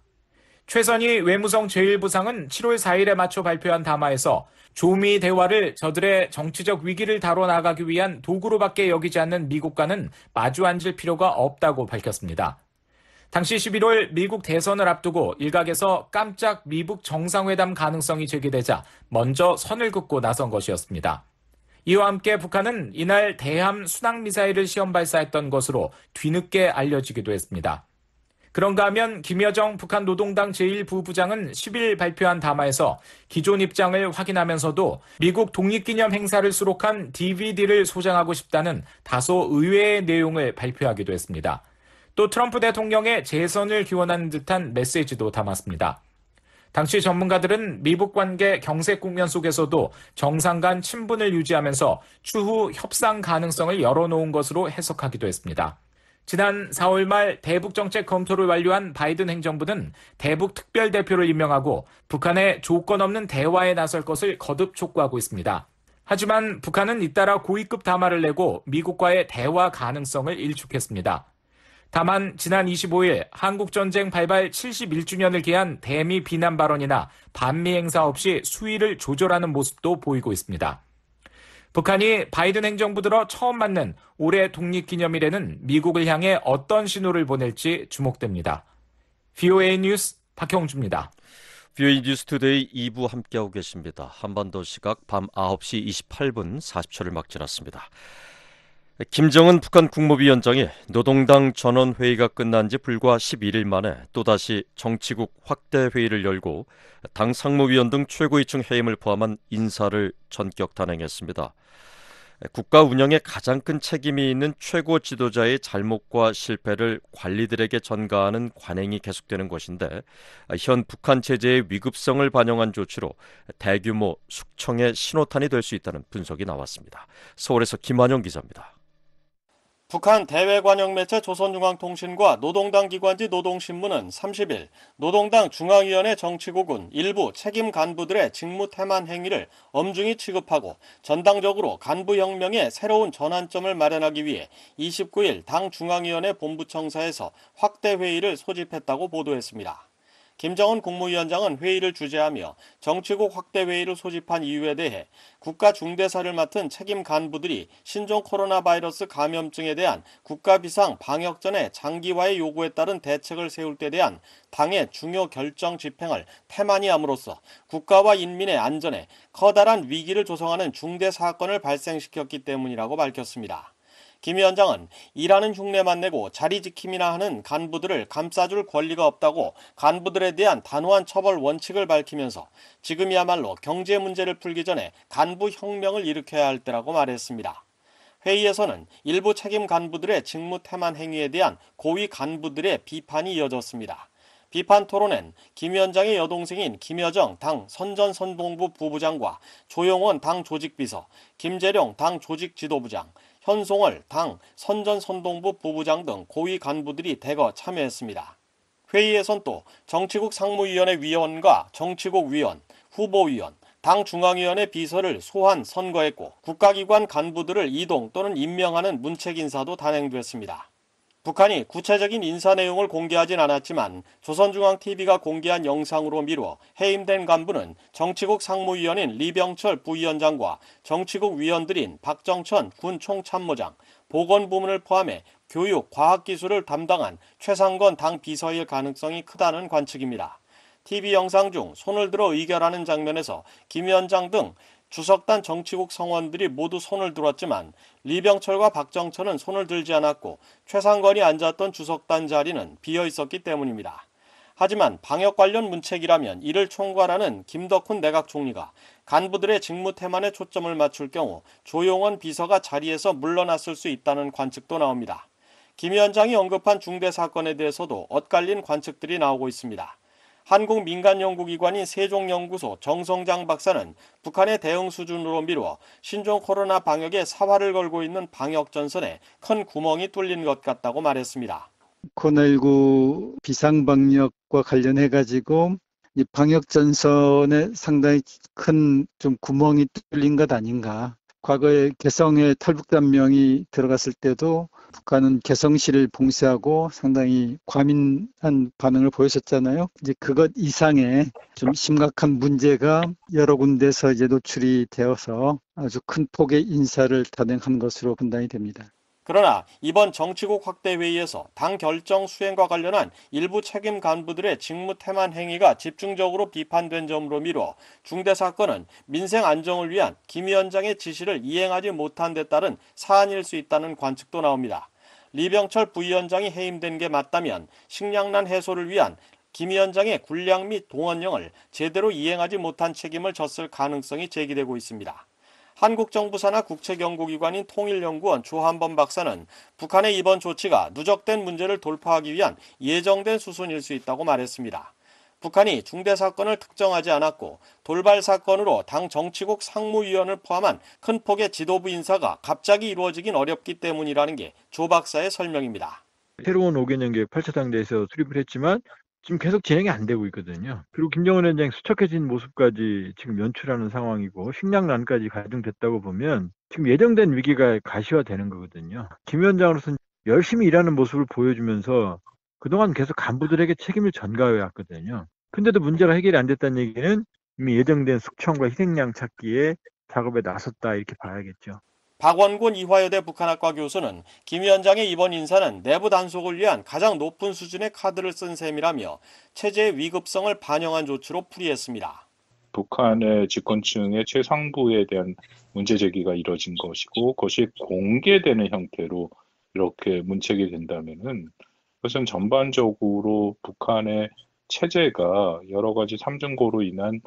최선희 외무성 제일 부상은 칠월 사일에 맞춰 발표한 담화에서 조미 대화를 저들의 정치적 위기를 다뤄나가기 위한 도구로밖에 여기지 않는 미국과는 마주 앉을 필요가 없다고 밝혔습니다. 당시 십일월 미국 대선을 앞두고 일각에서 깜짝 미북 정상회담 가능성이 제기되자 먼저 선을 긋고 나선 것이었습니다. 이와 함께 북한은 이날 대함 순항미사일을 시험 발사했던 것으로 뒤늦게 알려지기도 했습니다. 그런가 하면 김여정 북한 노동당 제일 부부장은 십일 발표한 담화에서 기존 입장을 확인하면서도 미국 독립기념 행사를 수록한 디비디를 소장하고 싶다는 다소 의외의 내용을 발표하기도 했습니다. 또 트럼프 대통령의 재선을 기원하는 듯한 메시지도 담았습니다. 당시 전문가들은 미북 관계 경색 국면 속에서도 정상 간 친분을 유지하면서 추후 협상 가능성을 열어놓은 것으로 해석하기도 했습니다. 지난 사월 말 대북 정책 검토를 완료한 바이든 행정부는 대북 특별대표를 임명하고 북한의 조건 없는 대화에 나설 것을 거듭 촉구하고 있습니다. 하지만 북한은 잇따라 고위급 담화를 내고 미국과의 대화 가능성을 일축했습니다. 다만 지난 이십오일 한국전쟁 발발 칠십일주년을 기한 대미 비난 발언이나 반미 행사 없이 수위를 조절하는 모습도 보이고 있습니다. 북한이 바이든 행정부 들어 처음 맞는 올해 독립기념일에는 미국을 향해 어떤 신호를 보낼지 주목됩니다. 브이오에이 뉴스 박형주입니다. 브이오에이 뉴스투데이 이 부 함께하고 계십니다. 한반도 시각 밤 아홉시 이십팔분 사십초를 막 지났습니다. 김정은 북한 국무위원장이 노동당 전원회의가 끝난 지 불과 십일일 만에 또다시 정치국 확대 회의를 열고 당 상무위원 등 최고위층 해임을 포함한 인사를 전격 단행했습니다. 국가 운영에 가장 큰 책임이 있는 최고 지도자의 잘못과 실패를 관리들에게 전가하는 관행이 계속되는 것인데 현 북한 체제의 위급성을 반영한 조치로 대규모 숙청의 신호탄이 될 수 있다는 분석이 나왔습니다. 서울에서 김환영 기자입니다. 북한 대외관영 매체 조선중앙통신과 노동당 기관지 노동신문은 삼십일 노동당 중앙위원회 정치국은 일부 책임 간부들의 직무 태만 행위를 엄중히 취급하고 전당적으로 간부혁명의 새로운 전환점을 마련하기 위해 이십구일 당 중앙위원회 본부청사에서 확대회의를 소집했다고 보도했습니다. 김정은 국무위원장은 회의를 주재하며 정치국 확대회의를 소집한 이유에 대해 국가 중대사를 맡은 책임 간부들이 신종 코로나 바이러스 감염증에 대한 국가 비상 방역 전에 장기화의 요구에 따른 대책을 세울 때 대한 당의 중요 결정 집행을 태만히 함으로써 국가와 인민의 안전에 커다란 위기를 조성하는 중대 사건을 발생시켰기 때문이라고 밝혔습니다. 김 위원장은 일하는 흉내만 내고 자리 지킴이나 하는 간부들을 감싸줄 권리가 없다고 간부들에 대한 단호한 처벌 원칙을 밝히면서 지금이야말로 경제 문제를 풀기 전에 간부 혁명을 일으켜야 할 때라고 말했습니다. 회의에서는 일부 책임 간부들의 직무 태만 행위에 대한 고위 간부들의 비판이 이어졌습니다. 비판 토론엔 김 위원장의 여동생인 김여정 당 선전선동부 부부장과 조용원 당 조직비서, 김재룡 당 조직지도부장, 현송월 당 선전선동부 부부장 등 고위 간부들이 대거 참여했습니다. 회의에선 또 정치국 상무위원회 위원과 정치국 위원, 후보위원, 당 중앙위원회 비서를 소환 선거했고 국가기관 간부들을 이동 또는 임명하는 문책 인사도 단행됐습니다. 북한이 구체적인 인사 내용을 공개하진 않았지만 조선중앙티비가 공개한 영상으로 미루어 해임된 간부는 정치국 상무위원인 리병철 부위원장과 정치국 위원들인 박정천 군 총참모장, 보건부문을 포함해 교육, 과학기술을 담당한 최상건 당 비서일 가능성이 크다는 관측입니다. 티비 영상 중 손을 들어 의결하는 장면에서 김 위원장 등 주석단 정치국 성원들이 모두 손을 들었지만 리병철과 박정천은 손을 들지 않았고 최상건이 앉았던 주석단 자리는 비어 있었기 때문입니다. 하지만 방역 관련 문책이라면 이를 총괄하는 김덕훈 내각 총리가 간부들의 직무 태만에 초점을 맞출 경우 조용원 비서가 자리에서 물러났을 수 있다는 관측도 나옵니다. 김 위원장이 언급한 중대 사건에 대해서도 엇갈린 관측들이 나오고 있습니다. 한국 민간연구기관인 세종연구소 정성장 박사는 북한의 대응 수준으로 미루어 신종 코로나 방역에 사활을 걸고 있는 방역전선에 큰 구멍이 뚫린 것 같다고 말했습니다. 코로나십구 비상방역과 관련해가지고 이 방역전선에 상당히 큰 좀 구멍이 뚫린 것 아닌가. 과거에 개성에 탈북단명이 들어갔을 때도 북한은 개성시를 봉쇄하고 상당히 과민한 반응을 보였었잖아요. 이제 그것 이상의 좀 심각한 문제가 여러 군데서 이제 노출이 되어서 아주 큰 폭의 인사를 단행한 것으로 판단이 됩니다. 그러나 이번 정치국 확대 회의에서 당 결정 수행과 관련한 일부 책임 간부들의 직무 태만 행위가 집중적으로 비판된 점으로 미뤄 중대 사건은 민생 안정을 위한 김 위원장의 지시를 이행하지 못한 데 따른 사안일 수 있다는 관측도 나옵니다. 리병철 부위원장이 해임된 게 맞다면 식량난 해소를 위한 김 위원장의 군량 및 동원령을 제대로 이행하지 못한 책임을 졌을 가능성이 제기되고 있습니다. 한국 정부 산하 국책연구기관인 통일연구원 조한범 박사는 북한의 이번 조치가 누적된 문제를 돌파하기 위한 예정된 수순일 수 있다고 말했습니다. 북한이 중대 사건을 특정하지 않았고 돌발 사건으로 당 정치국 상무위원을 포함한 큰 폭의 지도부 인사가 갑자기 이루어지긴 어렵기 때문이라는 게 조 박사의 설명입니다. 새로운 오 개년 계획 팔 차 당대에서 수립을 했지만 지금 계속 진행이 안 되고 있거든요. 그리고 김정은 위원장이 수척해진 모습까지 지금 연출하는 상황이고 식량난까지 가중됐다고 보면 지금 예정된 위기가 가시화되는 거거든요. 김 위원장으로서는 열심히 일하는 모습을 보여주면서 그동안 계속 간부들에게 책임을 전가해 왔거든요. 근데도 문제가 해결이 안 됐다는 얘기는 이미 예정된 숙청과 희생양 찾기에 작업에 나섰다 이렇게 봐야겠죠. 박원곤 이화여대 북한학과 교수는 김 위원장의 이번 인사는 내부 단속을 위한 가장 높은 수준의 카드를 쓴 셈이라며 체제의 위급성을 반영한 조치로 풀이했습니다. 북한의 집권층의 최상부에 대한 문제 제기가 이뤄진 것이고 그것이 공개되는 형태로 이렇게 문책이 된다면은 그것은 전반적으로 북한의 체제가 여러 가지 삼중고로 인한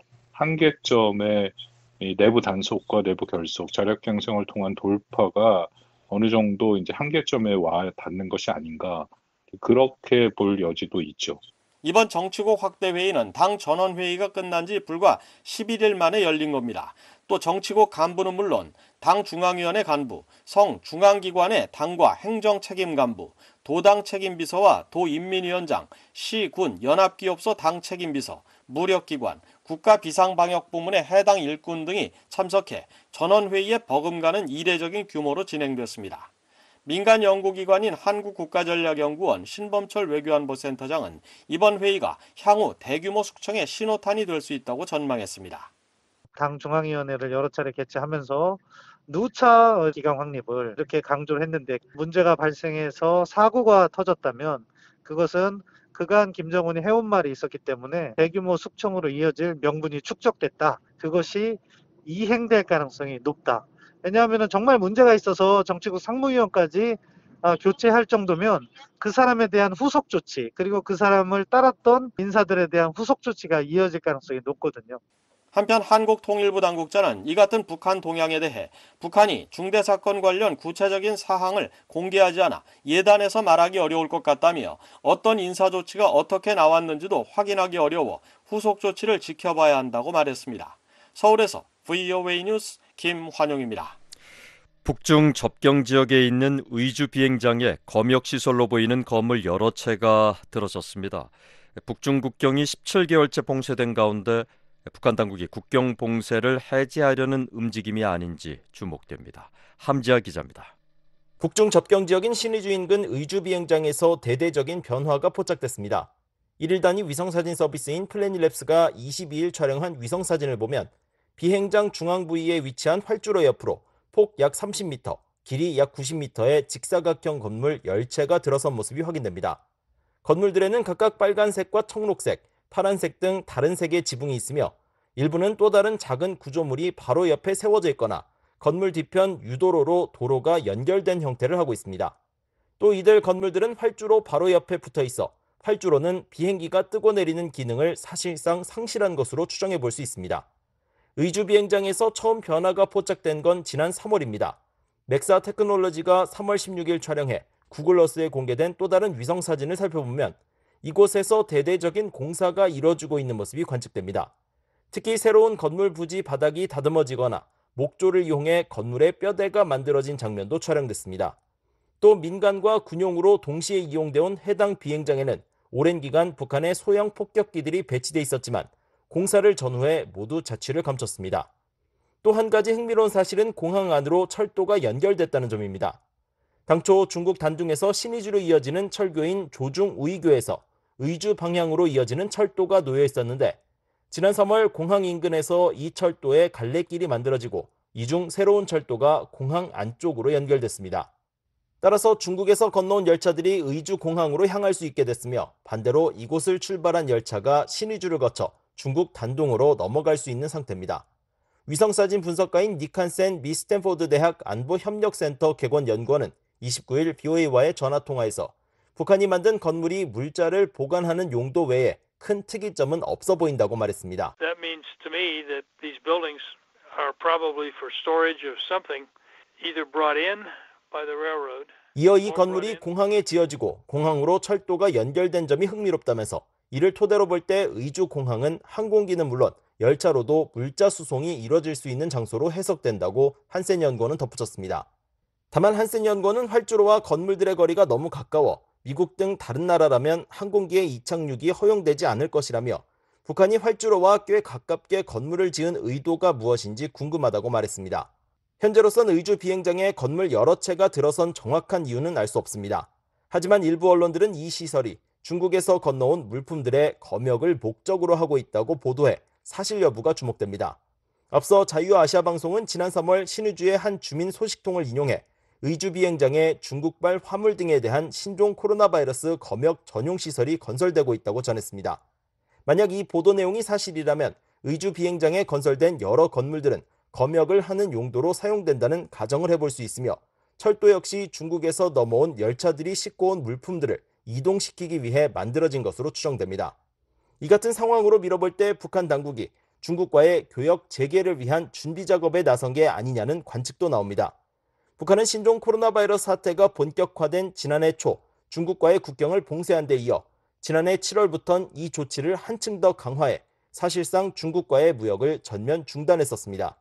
한계점의 이 내부 단속과 내부 결속, 자력 형성을 통한 돌파가 어느 정도 이제 한계점에 와 닿는 것이 아닌가 그렇게 볼 여지도 있죠. 이번 정치국 확대 회의는 당 전원회의가 끝난 지 불과 십일 일 만에 열린 겁니다. 또 정치국 간부는 물론 당 중앙위원회 간부, 성 중앙기관의 당과 행정 책임 간부, 도당 책임비서와 도인민위원장, 시, 군, 연합기업소 당 책임비서, 무력기관, 국가비상방역부문의 해당 일꾼 등이 참석해 전원회의에 버금가는 이례적인 규모로 진행됐습니다. 민간 연구기관인 한국국가전략연구원 신범철 외교안보센터장은 이번 회의가 향후 대규모 숙청의 신호탄이 될 수 있다고 전망했습니다. 당 중앙위원회를 여러 차례 개최하면서 누차 기강 확립을 이렇게 강조를 했는데 문제가 발생해서 사고가 터졌다면 그것은 그간 김정은이 해온 말이 있었기 때문에 대규모 숙청으로 이어질 명분이 축적됐다. 그것이 이행될 가능성이 높다. 왜냐하면 정말 문제가 있어서 정치국 상무위원까지 어, 교체할 정도면 그 사람에 대한 후속 조치 그리고 그 사람을 따랐던 인사들에 대한 후속 조치가 이어질 가능성이 높거든요. 한편 한국통일부 당국자는 이 같은 북한 동향에 대해 북한이 중대 사건 관련 구체적인 사항을 공개하지 않아 예단해서 말하기 어려울 것 같다며 어떤 인사 조치가 어떻게 나왔는지도 확인하기 어려워 후속 조치를 지켜봐야 한다고 말했습니다. 서울에서 브이오에이 뉴스 김환용입니다. 북중 접경 지역에 있는 의주 비행장에 검역시설로 보이는 건물 여러 채가 들어섰습니다. 북중 국경이 십칠 개월째 봉쇄된 가운데 북한 당국이 국경 봉쇄를 해제하려는 움직임이 아닌지 주목됩니다. 함지아 기자입니다. 북중 접경 지역인 신의주 인근 의주 비행장에서 대대적인 변화가 포착됐습니다. 일 일 단위 위성사진 서비스인 플래닛랩스가 이십이 일 촬영한 위성사진을 보면 비행장 중앙 부위에 위치한 활주로 옆으로 폭 약 삼십 미터, 길이 약 구십 미터의 직사각형 건물 열 채가 들어선 모습이 확인됩니다. 건물들에는 각각 빨간색과 청록색, 파란색 등 다른 색의 지붕이 있으며 일부는 또 다른 작은 구조물이 바로 옆에 세워져 있거나 건물 뒤편 유도로로 도로가 연결된 형태를 하고 있습니다. 또 이들 건물들은 활주로 바로 옆에 붙어 있어 활주로는 비행기가 뜨고 내리는 기능을 사실상 상실한 것으로 추정해 볼 수 있습니다. 의주 비행장에서 처음 변화가 포착된 건 지난 삼월입니다. 맥사 테크놀로지가 삼월 십육 일 촬영해 구글어스에 공개된 또 다른 위성사진을 살펴보면 이곳에서 대대적인 공사가 이뤄지고 있는 모습이 관측됩니다. 특히 새로운 건물 부지 바닥이 다듬어지거나 목조를 이용해 건물의 뼈대가 만들어진 장면도 촬영됐습니다. 또 민간과 군용으로 동시에 이용되어 해당 비행장에는 오랜 기간 북한의 소형 폭격기들이 배치돼 있었지만 공사를 전후해 모두 자취를 감췄습니다. 또 한 가지 흥미로운 사실은 공항 안으로 철도가 연결됐다는 점입니다. 당초 중국 단둥에서 신의주로 이어지는 철교인 조중우이교에서 의주 방향으로 이어지는 철도가 놓여 있었는데 지난 삼월 공항 인근에서 이 철도에 갈래길이 만들어지고 이 중 새로운 철도가 공항 안쪽으로 연결됐습니다. 따라서 중국에서 건너온 열차들이 의주 공항으로 향할 수 있게 됐으며 반대로 이곳을 출발한 열차가 신의주를 거쳐 중국 단둥으로 넘어갈 수 있는 상태입니다. 위성사진 분석가인 니칸센 미 스탠포드 대학 안보협력센터 객원 연구원은 이십구 일 브이오에이와의 전화통화에서 북한이 만든 건물이 물자를 보관하는 용도 외에 큰 특이점은 없어 보인다고 말했습니다. That means to me that these buildings are probably for storage of something either brought in by the railroad. 이어 이 건물이 공항에 지어지고 공항으로 철도가 연결된 점이 흥미롭다면서 이를 토대로 볼 때 의주 공항은 항공기는 물론 열차로도 물자 수송이 이뤄질 수 있는 장소로 해석된다고 한센 연구원은 덧붙였습니다. 다만 한센 연구원은 활주로와 건물들의 거리가 너무 가까워 미국 등 다른 나라라면 항공기의 이착륙이 허용되지 않을 것이라며 북한이 활주로와 꽤 가깝게 건물을 지은 의도가 무엇인지 궁금하다고 말했습니다. 현재로선 의주 비행장에 건물 여러 채가 들어선 정확한 이유는 알 수 없습니다. 하지만 일부 언론들은 이 시설이 중국에서 건너온 물품들의 검역을 목적으로 하고 있다고 보도해 사실 여부가 주목됩니다. 앞서 자유아시아방송은 지난 삼월 신의주의 한 주민 소식통을 인용해 의주 비행장에 중국발 화물 등에 대한 신종 코로나 바이러스 검역 전용 시설이 건설되고 있다고 전했습니다. 만약 이 보도 내용이 사실이라면 의주 비행장에 건설된 여러 건물들은 검역을 하는 용도로 사용된다는 가정을 해볼 수 있으며 철도 역시 중국에서 넘어온 열차들이 싣고 온 물품들을 이동시키기 위해 만들어진 것으로 추정됩니다. 이 같은 상황으로 밀어볼 때 북한 당국이 중국과의 교역 재개를 위한 준비 작업에 나선 게 아니냐는 관측도 나옵니다. 북한은 신종 코로나 바이러스 사태가 본격화된 지난해 초 중국과의 국경을 봉쇄한 데 이어 지난해 칠월부터는 이 조치를 한층 더 강화해 사실상 중국과의 무역을 전면 중단했었습니다.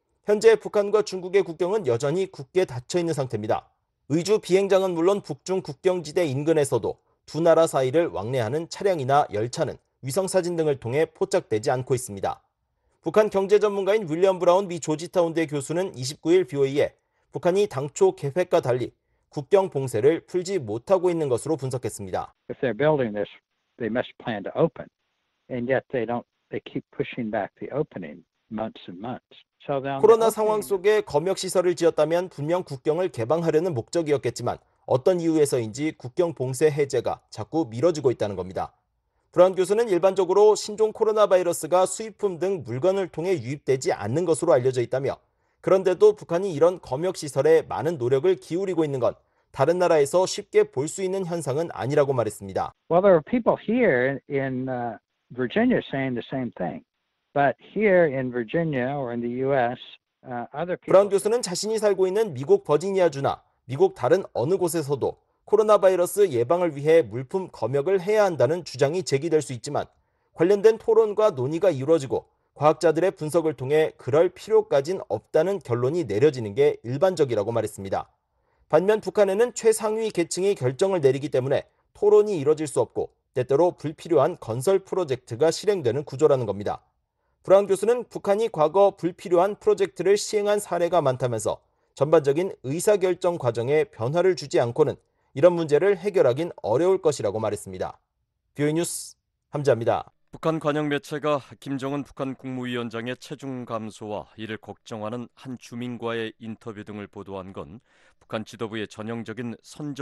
현재 북한과 중국의 국경은 여전히 굳게 닫혀 있는 상태입니다. 의주 비행장은 물론 북중 국경지대 인근에서도 두 나라 사이를 왕래하는 차량이나 열차는 위성사진 등을 통해 포착되지 않고 있습니다. 북한 경제 전문가인 윌리엄 브라운 미 조지타운대 교수는 이십구 일 브이오에이에 북한이 당초 계획과 달리 국경 봉쇄를 풀지 못하고 있는 것으로 분석했습니다. If they're building this, they must plan to open, and yet they don't. They keep pushing back the opening months and months. So 코로나 상황 속에 검역 시설을 지었다면 분명 국경을 개방하려는 목적이었겠지만 어떤 이유에서인지 국경 봉쇄 해제가 자꾸 미뤄지고 있다는 겁니다. 브라운 교수는 일반적으로 신종 코로나 바이러스가 수입품 등 물건을 통해 유입되지 않는 것으로 알려져 있다며 그런데도 북한이 이런 검역 시설에 많은 노력을 기울이고 있는 건 다른 나라에서 쉽게 볼 수 있는 현상은 아니라고 말했습니다. Well, there are people here in uh, Virginia saying the same thing. But here in Virginia or in the U S, uh, other people... 브라운 교수는 자신이 살고 있는 미국 버지니아주나 미국 다른 어느 곳에서도 코로나 바이러스 예방을 위해 물품 검역을 해야 한다는 주장이 제기될 수 있지만 관련된 토론과 논의가 이루어지고 과학자들의 분석을 통해 그럴 필요까진 없다는 결론이 내려지는 게 일반적이라고 말했습니다. 반면 북한에는 최상위 계층이 결정을 내리기 때문에 토론이 이뤄질 수 없고 때때로 불필요한 건설 프로젝트가 실행되는 구조라는 겁니다. 브라운 교수는 북한이 과거 불필요한 프로젝트를 시행한 사례가 많다면서 전반적인 의사결정 과정에 변화를 주지 않고는 이런 문제를 해결하긴 어려울 것이라고 말했습니다. 비오이 뉴스 함지아입니다. 북한 관영 매체가 김정은 북한 국무위원장의 체중 감소와 이를 걱정하는 한 주민과의 인터뷰 등을 보도한 건 북한 지도부의 전형적인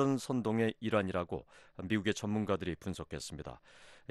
선전선동의 일환이라고 미국의 전문가들이 분석했습니다.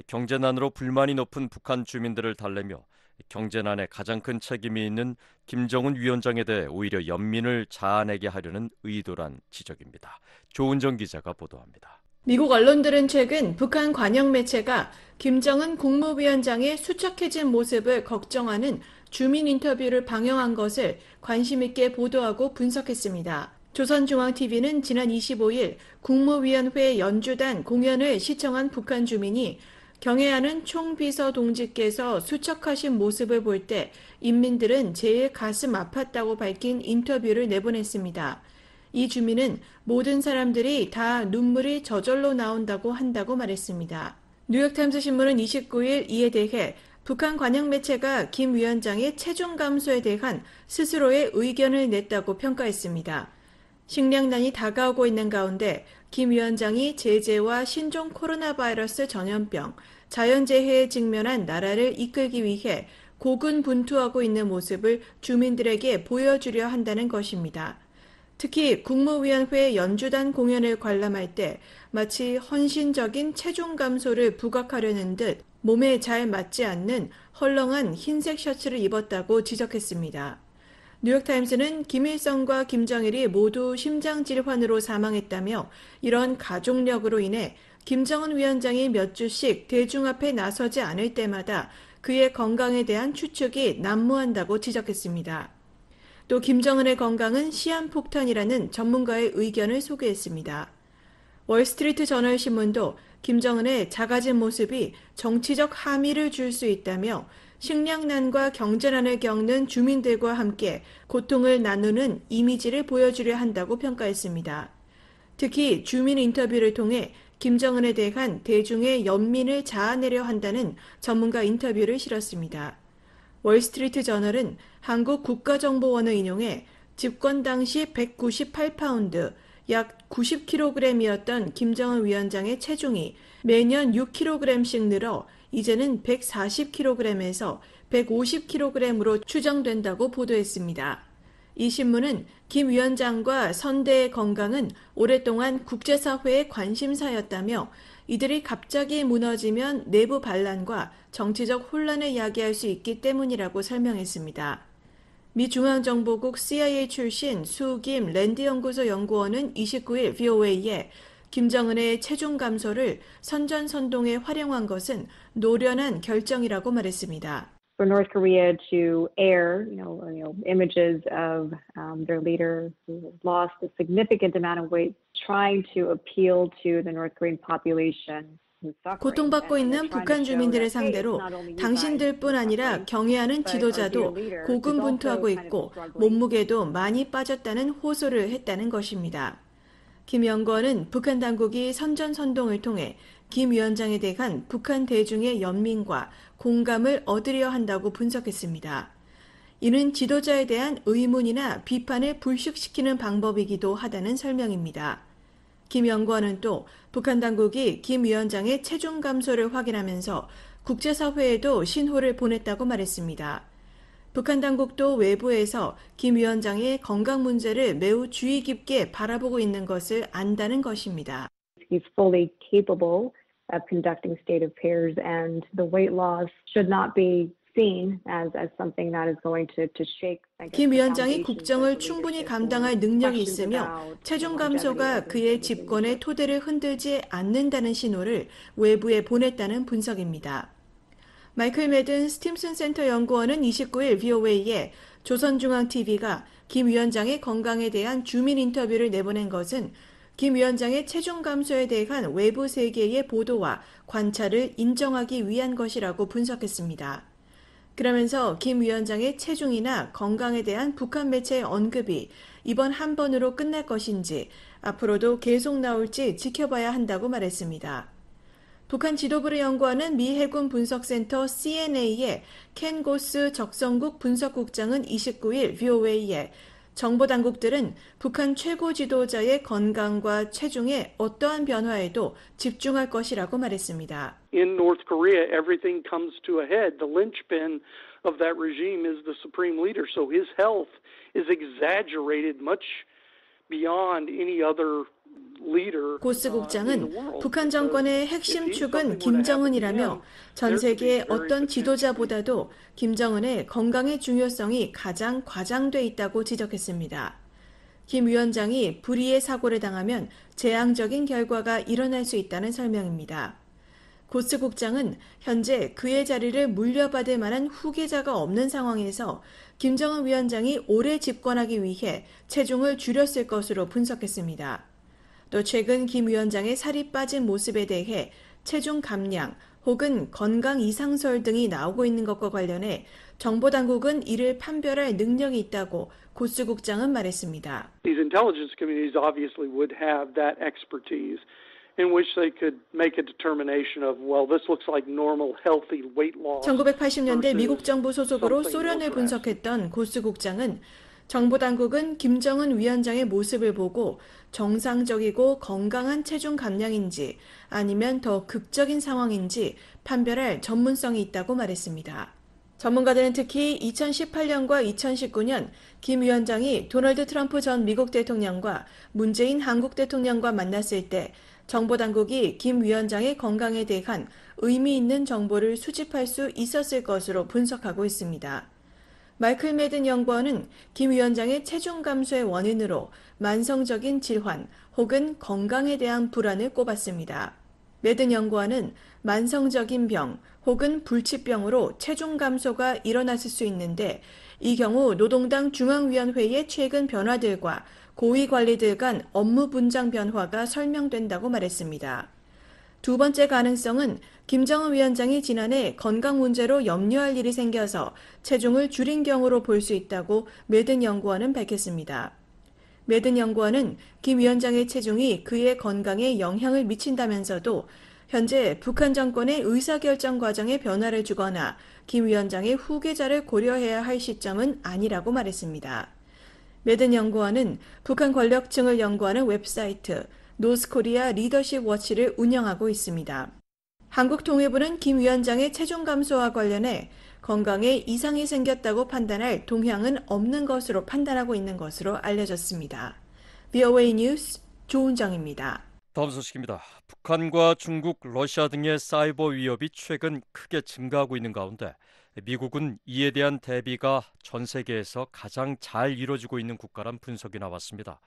경제난으로 불만이 높은 북한 주민들을 달래며 경제난에 가장 큰 책임이 있는 김정은 위원장에 대해 오히려 연민을 자아내게 하려는 의도란 지적입니다. 조은정 기자가 보도합니다. 미국 언론들은 최근 북한 관영 매체가 김정은 국무위원장의 수척해진 모습을 걱정하는 주민 인터뷰를 방영한 것을 관심 있게 보도하고 분석했습니다. 조선중앙티비는 지난 이십오일 국무위원회 연주단 공연을 시청한 북한 주민이 경애하는 총비서 동지께서 수척하신 모습을 볼 때 인민들은 제일 가슴 아팠다고 밝힌 인터뷰를 내보냈습니다. 이 주민은 모든 사람들이 다 눈물이 저절로 나온다고 한다고 말했습니다. 뉴욕타임스 신문은 이십구일 이에 대해 북한 관영 매체가 김 위원장의 체중 감소에 대한 스스로의 의견을 냈다고 평가했습니다. 식량난이 다가오고 있는 가운데 김 위원장이 제재와 신종 코로나 바이러스 전염병, 자연재해에 직면한 나라를 이끌기 위해 고군분투하고 있는 모습을 주민들에게 보여주려 한다는 것입니다. 특히 국무위원회 연주단 공연을 관람할 때 마치 헌신적인 체중 감소를 부각하려는 듯 몸에 잘 맞지 않는 헐렁한 흰색 셔츠를 입었다고 지적했습니다. 뉴욕타임스는 김일성과 김정일이 모두 심장질환으로 사망했다며 이런 가족력으로 인해 김정은 위원장이 몇 주씩 대중 앞에 나서지 않을 때마다 그의 건강에 대한 추측이 난무한다고 지적했습니다. 또 김정은의 건강은 시한폭탄이라는 전문가의 의견을 소개했습니다. 월스트리트 저널 신문도 김정은의 작아진 모습이 정치적 함의를 줄 수 있다며 식량난과 경제난을 겪는 주민들과 함께 고통을 나누는 이미지를 보여주려 한다고 평가했습니다. 특히 주민 인터뷰를 통해 김정은에 대한 대중의 연민을 자아내려 한다는 전문가 인터뷰를 실었습니다. 월스트리트 저널은 한국 국가정보원을 인용해 집권 당시 백구십팔 파운드, 약 구십 킬로그램이었던 김정은 위원장의 체중이 매년 육 킬로그램씩 늘어 이제는 백사십 킬로그램에서 백오십 킬로그램으로 추정된다고 보도했습니다. 이 신문은 김 위원장과 선대의 건강은 오랫동안 국제사회의 관심사였다며 이들이 갑자기 무너지면 내부 반란과 정치적 혼란을 야기할 수 있기 때문이라고 설명했습니다. 미 중앙정보국 씨아이에이 출신 수김 랜드연구소 연구원은 이십구일 브이오에이에 김정은의 체중 감소를 선전선동에 활용한 것은 노련한 결정이라고 말했습니다. For North Korea to air, you know, you know, images of um, their leader who lost a significant amount of weight, trying to appeal to the North Korean population. 고통받고 있는 북한 주민들을 상대로 당신들뿐 아니라 경애하는 지도자도 고군분투하고 있고 몸무게도 많이 빠졌다는 호소를 했다는 것입니다. 김 연구원은 북한 당국이 선전선동을 통해 김 위원장에 대한 북한 대중의 연민과 공감을 얻으려 한다고 분석했습니다. 이는 지도자에 대한 의문이나 비판을 불식시키는 방법이기도 하다는 설명입니다. 김 연구원은 또 북한 당국이 김 위원장의 체중 감소를 확인하면서 국제사회에도 신호를 보냈다고 말했습니다. 북한 당국도 외부에서 김 위원장의 건강 문제를 매우 주의 깊게 바라보고 있는 것을 안다는 것입니다. He's fully capable of conducting state affairs and the weight loss should not be seen as as something that is going to to shake. 김 위원장이 국정을 충분히 감당할 능력이 있으며 체중 감소가 그의 집권의 토대를 흔들지 않는다는 신호를 외부에 보냈다는 분석입니다. 마이클 매든 스팀슨 센터 연구원은 이십구 일 브이오에이에 조선중앙티비가 김 위원장의 건강에 대한 주민 인터뷰를 내보낸 것은 김 위원장의 체중 감소에 대한 외부 세계의 보도와 관찰을 인정하기 위한 것이라고 분석했습니다. 그러면서 김 위원장의 체중이나 건강에 대한 북한 매체의 언급이 이번 한 번으로 끝날 것인지 앞으로도 계속 나올지 지켜봐야 한다고 말했습니다. 북한 지도부를 연구하는 미 해군 분석센터 씨엔에이의 켄 고스 적성국 분석국장은 이십구 일 브이오에이에 정보 당국들은 북한 최고 지도자의 건강과 체중에 어떠한 변화에도 집중할 것이라고 말했습니다. In North Korea, everything comes to a head. The linchpin of that regime is the supreme leader, so his health is exaggerated much beyond any other leader. 고스 국장은 북한 정권의 핵심 축은 김정은이라며 전 세계의 어떤 지도자보다도 김정은의 건강의 중요성이 가장 과장돼 있다고 지적했습니다. 김 위원장이 불의의 사고를 당하면 재앙적인 결과가 일어날 수 있다는 설명입니다. 고스 국장은 현재 그의 자리를 물려받을 만한 후계자가 없는 상황에서 김정은 위원장이 오래 집권하기 위해 체중을 줄였을 것으로 분석했습니다. 또 최근 김 위원장의 살이 빠진 모습에 대해 체중 감량 혹은 건강 이상설 등이 나오고 있는 것과 관련해 정보당국은 이를 판별할 능력이 있다고 고스 국장은 말했습니다. These intelligence communities obviously would have that expertise in which they could make a determination of, well, this looks like normal, healthy weight loss. 천구백팔십 년대 미국 정부 소속으로 소련을 분석했던 고스 국장은 정보당국은 김정은 위원장의 모습을 보고 정상적이고 건강한 체중 감량인지 아니면 더 극적인 상황인지 판별할 전문성이 있다고 말했습니다. 전문가들은 특히 이천십팔 년과 이천십구 년 김 위원장이 도널드 트럼프 전 미국 대통령과 문재인 한국 대통령과 만났을 때 정보당국이 김 위원장의 건강에 대한 의미 있는 정보를 수집할 수 있었을 것으로 분석하고 있습니다. 마이클 매든 연구원은 김 위원장의 체중 감소의 원인으로 만성적인 질환 혹은 건강에 대한 불안을 꼽았습니다. 매든 연구원은 만성적인 병 혹은 불치병으로 체중 감소가 일어났을 수 있는데 이 경우 노동당 중앙위원회의 최근 변화들과 고위 관리들 간 업무 분장 변화가 설명된다고 말했습니다. 두 번째 가능성은 김정은 위원장이 지난해 건강 문제로 염려할 일이 생겨서 체중을 줄인 경우로 볼 수 있다고 매든 연구원은 밝혔습니다. 매든 연구원은 김 위원장의 체중이 그의 건강에 영향을 미친다면서도 현재 북한 정권의 의사결정 과정에 변화를 주거나 김 위원장의 후계자를 고려해야 할 시점은 아니라고 말했습니다. 매든 연구원은 북한 권력층을 연구하는 웹사이트 노스코리아 리더십 워치를 운영하고 있습니다. 한국통일부는 김 위원장의 체중 감소와 관련해 건강에 이상이 생겼다고 판단할 동향은 없는 것으로 판단하고 있는 것으로 알려졌습니다. 브이오에이 뉴스 조은정입니다. 다음 소식입니다. 북한과 중국, 러시아 등의 사이버 위협이 최근 크게 증가하고 있는 가운데 미국은 이에 대한 대비가 전 세계에서 가장 잘 이루어지고 있는 국가란 분석이 나왔습니다.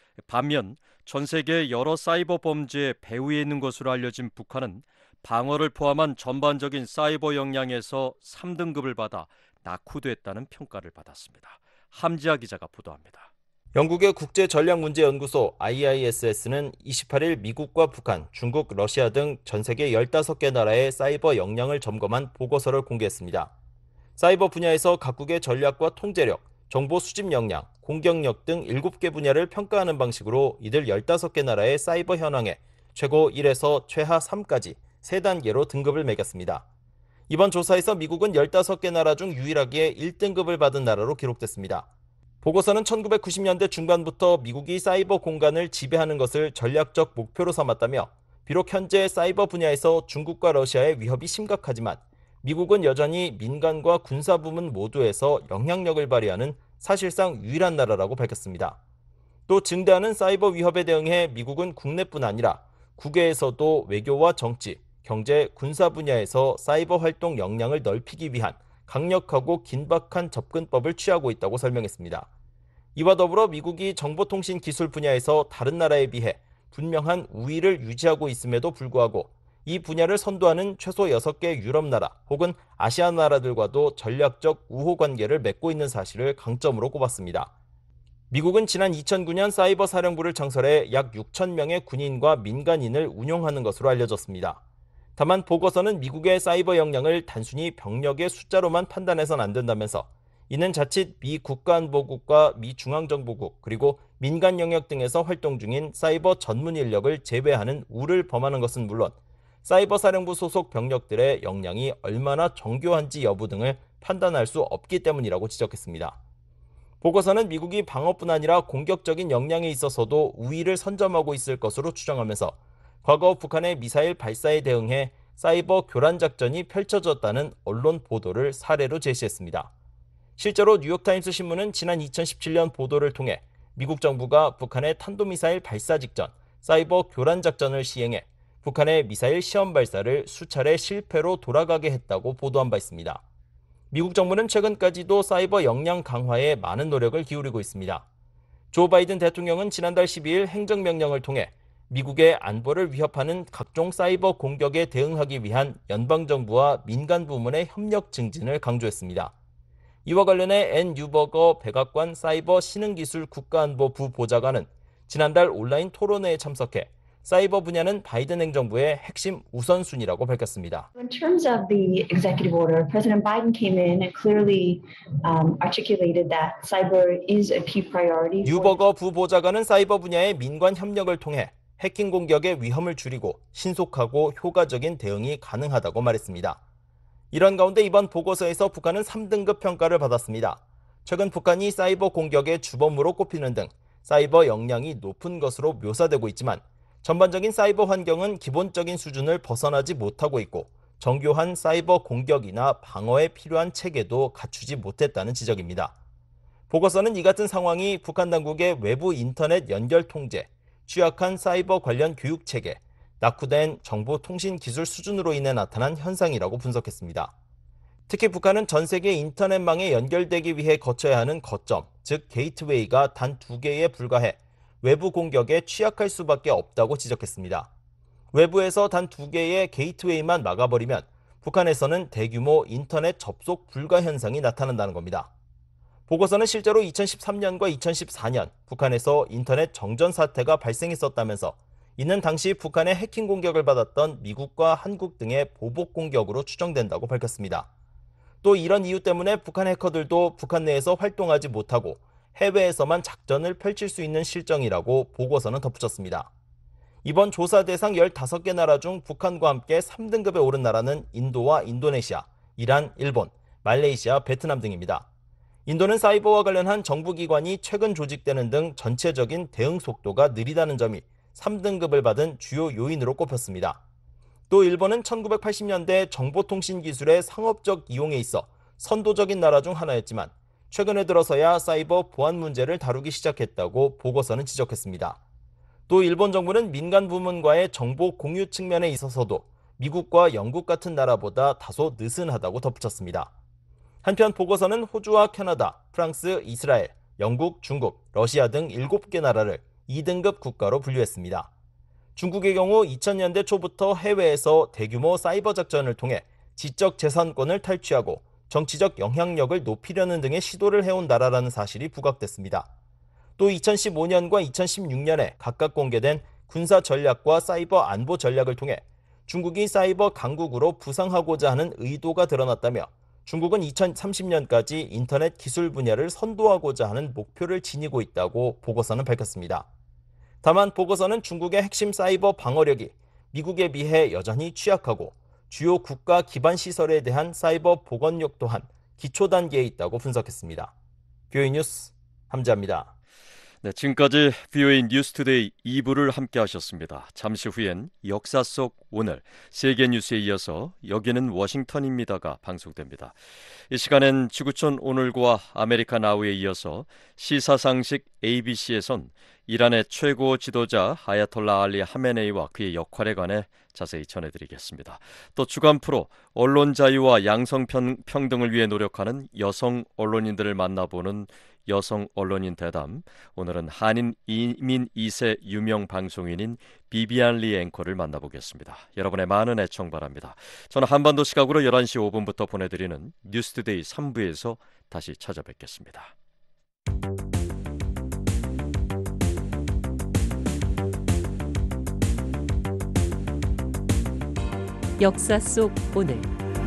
반면 전 세계 여러 사이버 범죄의 배후에 있는 것으로 알려진 북한은 방어를 포함한 전반적인 사이버 역량에서 삼 등급을 받아 낙후됐다는 평가를 받았습니다. 함지아 기자가 보도합니다. 영국의 국제전략문제연구소 아이아이에스에스는 이십팔 일 미국과 북한, 중국, 러시아 등 전 세계 열다섯 개 나라의 사이버 역량을 점검한 보고서를 공개했습니다. 사이버 분야에서 각국의 전략과 통제력, 정보 수집 역량, 공격력 등 일곱 개 분야를 평가하는 방식으로 이들 열다섯 개 나라의 사이버 현황에 최고 일에서 최하 삼까지 세 단계로 등급을 매겼습니다. 이번 조사에서 미국은 열다섯 개 나라 중 유일하게 일 등급을 받은 나라로 기록됐습니다. 보고서는 천구백구십 년대 중반부터 미국이 사이버 공간을 지배하는 것을 전략적 목표로 삼았다며 비록 현재 사이버 분야에서 중국과 러시아의 위협이 심각하지만 미국은 여전히 민간과 군사 부문 모두에서 영향력을 발휘하는 사실상 유일한 나라라고 밝혔습니다. 또 증대하는 사이버 위협에 대응해 미국은 국내뿐 아니라 국외에서도 외교와 정치, 경제, 군사 분야에서 사이버 활동 역량을 넓히기 위한 강력하고 긴박한 접근법을 취하고 있다고 설명했습니다. 이와 더불어 미국이 정보통신 기술 분야에서 다른 나라에 비해 분명한 우위를 유지하고 있음에도 불구하고 이 분야를 선도하는 최소 여섯 개 유럽 나라 혹은 아시아 나라들과도 전략적 우호 관계를 맺고 있는 사실을 강점으로 꼽았습니다. 미국은 지난 이천구 년 사이버 사령부를 창설해 약 육천 명의 군인과 민간인을 운용하는 것으로 알려졌습니다. 다만 보고서는 미국의 사이버 역량을 단순히 병력의 숫자로만 판단해서는 안 된다면서 이는 자칫 미 국가안보국과 미 중앙정보국 그리고 민간 영역 등에서 활동 중인 사이버 전문 인력을 제외하는 우를 범하는 것은 물론 사이버 사령부 소속 병력들의 역량이 얼마나 정교한지 여부 등을 판단할 수 없기 때문이라고 지적했습니다. 보고서는 미국이 방어뿐 아니라 공격적인 역량에 있어서도 우위를 선점하고 있을 것으로 추정하면서 과거 북한의 미사일 발사에 대응해 사이버 교란 작전이 펼쳐졌다는 언론 보도를 사례로 제시했습니다. 실제로 뉴욕타임스 신문은 지난 이천십칠 년 보도를 통해 미국 정부가 북한의 탄도미사일 발사 직전 사이버 교란 작전을 시행해 북한의 미사일 시험 발사를 수차례 실패로 돌아가게 했다고 보도한 바 있습니다. 미국 정부는 최근까지도 사이버 역량 강화에 많은 노력을 기울이고 있습니다. 조 바이든 대통령은 지난달 십이 일 행정명령을 통해 미국의 안보를 위협하는 각종 사이버 공격에 대응하기 위한 연방정부와 민간 부문의 협력 증진을 강조했습니다. 이와 관련해 앤 뉴버거 백악관 사이버 신흥기술 국가안보부 보좌관은 지난달 온라인 토론회에 참석해 사이버 분야는 바이든 행정부의 핵심 우선순위라고 밝혔습니다. In terms of the executive order, President Biden came in and clearly um, articulated that cyber is a key priority. 뉴버거 부보좌관은 사이버 분야의 민관 협력을 통해 해킹 공격의 위험을 줄이고 신속하고 효과적인 대응이 가능하다고 말했습니다. 이런 가운데 이번 보고서에서 북한은 삼 등급 평가를 받았습니다. 최근 북한이 사이버 공격의 주범으로 꼽히는 등 사이버 역량이 높은 것으로 묘사되고 있지만 전반적인 사이버 환경은 기본적인 수준을 벗어나지 못하고 있고 정교한 사이버 공격이나 방어에 필요한 체계도 갖추지 못했다는 지적입니다. 보고서는 이 같은 상황이 북한 당국의 외부 인터넷 연결 통제, 취약한 사이버 관련 교육 체계, 낙후된 정보통신 기술 수준으로 인해 나타난 현상이라고 분석했습니다. 특히 북한은 전 세계 인터넷망에 연결되기 위해 거쳐야 하는 거점, 즉 게이트웨이가 단 두 개에 불과해 외부 공격에 취약할 수밖에 없다고 지적했습니다. 외부에서 단 두 개의 게이트웨이만 막아버리면 북한에서는 대규모 인터넷 접속 불가 현상이 나타난다는 겁니다. 보고서는 실제로 이천십삼 년과 이천십사 년 북한에서 인터넷 정전 사태가 발생했었다면서 이는 당시 북한의 해킹 공격을 받았던 미국과 한국 등의 보복 공격으로 추정된다고 밝혔습니다. 또 이런 이유 때문에 북한 해커들도 북한 내에서 활동하지 못하고 해외에서만 작전을 펼칠 수 있는 실정이라고 보고서는 덧붙였습니다. 이번 조사 대상 열다섯 개 나라 중 북한과 함께 삼 등급에 오른 나라는 인도와 인도네시아, 이란, 일본, 말레이시아, 베트남 등입니다. 인도는 사이버와 관련한 정부기관이 최근 조직되는 등 전체적인 대응 속도가 느리다는 점이 삼 등급을 받은 주요 요인으로 꼽혔습니다. 또 일본은 천구백팔십 년대 정보통신 기술의 상업적 이용에 있어 선도적인 나라 중 하나였지만 최근에 들어서야 사이버 보안 문제를 다루기 시작했다고 보고서는 지적했습니다. 또 일본 정부는 민간 부문과의 정보 공유 측면에 있어서도 미국과 영국 같은 나라보다 다소 느슨하다고 덧붙였습니다. 한편 보고서는 호주와 캐나다, 프랑스, 이스라엘, 영국, 중국, 러시아 등 일곱 개 나라를 이 등급 국가로 분류했습니다. 중국의 경우 이천 년대 초부터 해외에서 대규모 사이버 작전을 통해 지적 재산권을 탈취하고 정치적 영향력을 높이려는 등의 시도를 해온 나라라는 사실이 부각됐습니다. 또 이천십오 년과 이천십육 년에 각각 공개된 군사 전략과 사이버 안보 전략을 통해 중국이 사이버 강국으로 부상하고자 하는 의도가 드러났다며 중국은 이천삼십 년까지 인터넷 기술 분야를 선도하고자 하는 목표를 지니고 있다고 보고서는 밝혔습니다. 다만 보고서는 중국의 핵심 사이버 방어력이 미국에 비해 여전히 취약하고 주요 국가 기반 시설에 대한 사이버 보건력 또한 기초 단계에 있다고 분석했습니다. 뷰이 뉴스 함재합니다. 네, 지금까지 브이오에이 뉴스투데이 이 부를 함께 하셨습니다. 잠시 후엔 역사 속 오늘 세계 뉴스에 이어서 여기는 워싱턴입니다가 방송됩니다. 이 시간엔 지구촌 오늘과 아메리카 나우에 이어서 시사상식 에이비씨에선 이란의 최고 지도자 아야톨라 알리 하메네이와 그의 역할에 관해 자세히 전해드리겠습니다. 또 주간 프로 언론 자유와 양성평등을 위해 노력하는 여성 언론인들을 만나보는 여성 언론인 대담. 오늘은 한인 이민 이 세 유명 방송인인 비비안 리 앵커를 만나보겠습니다. 여러분의 많은 애청 바랍니다. 저는 한반도 시각으로 열한 시 오 분부터 보내드리는 뉴스투데이 삼 부에서 다시 찾아뵙겠습니다. 역사 속 오늘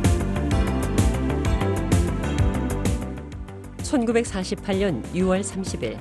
천구백사십팔 년 유월 삼십일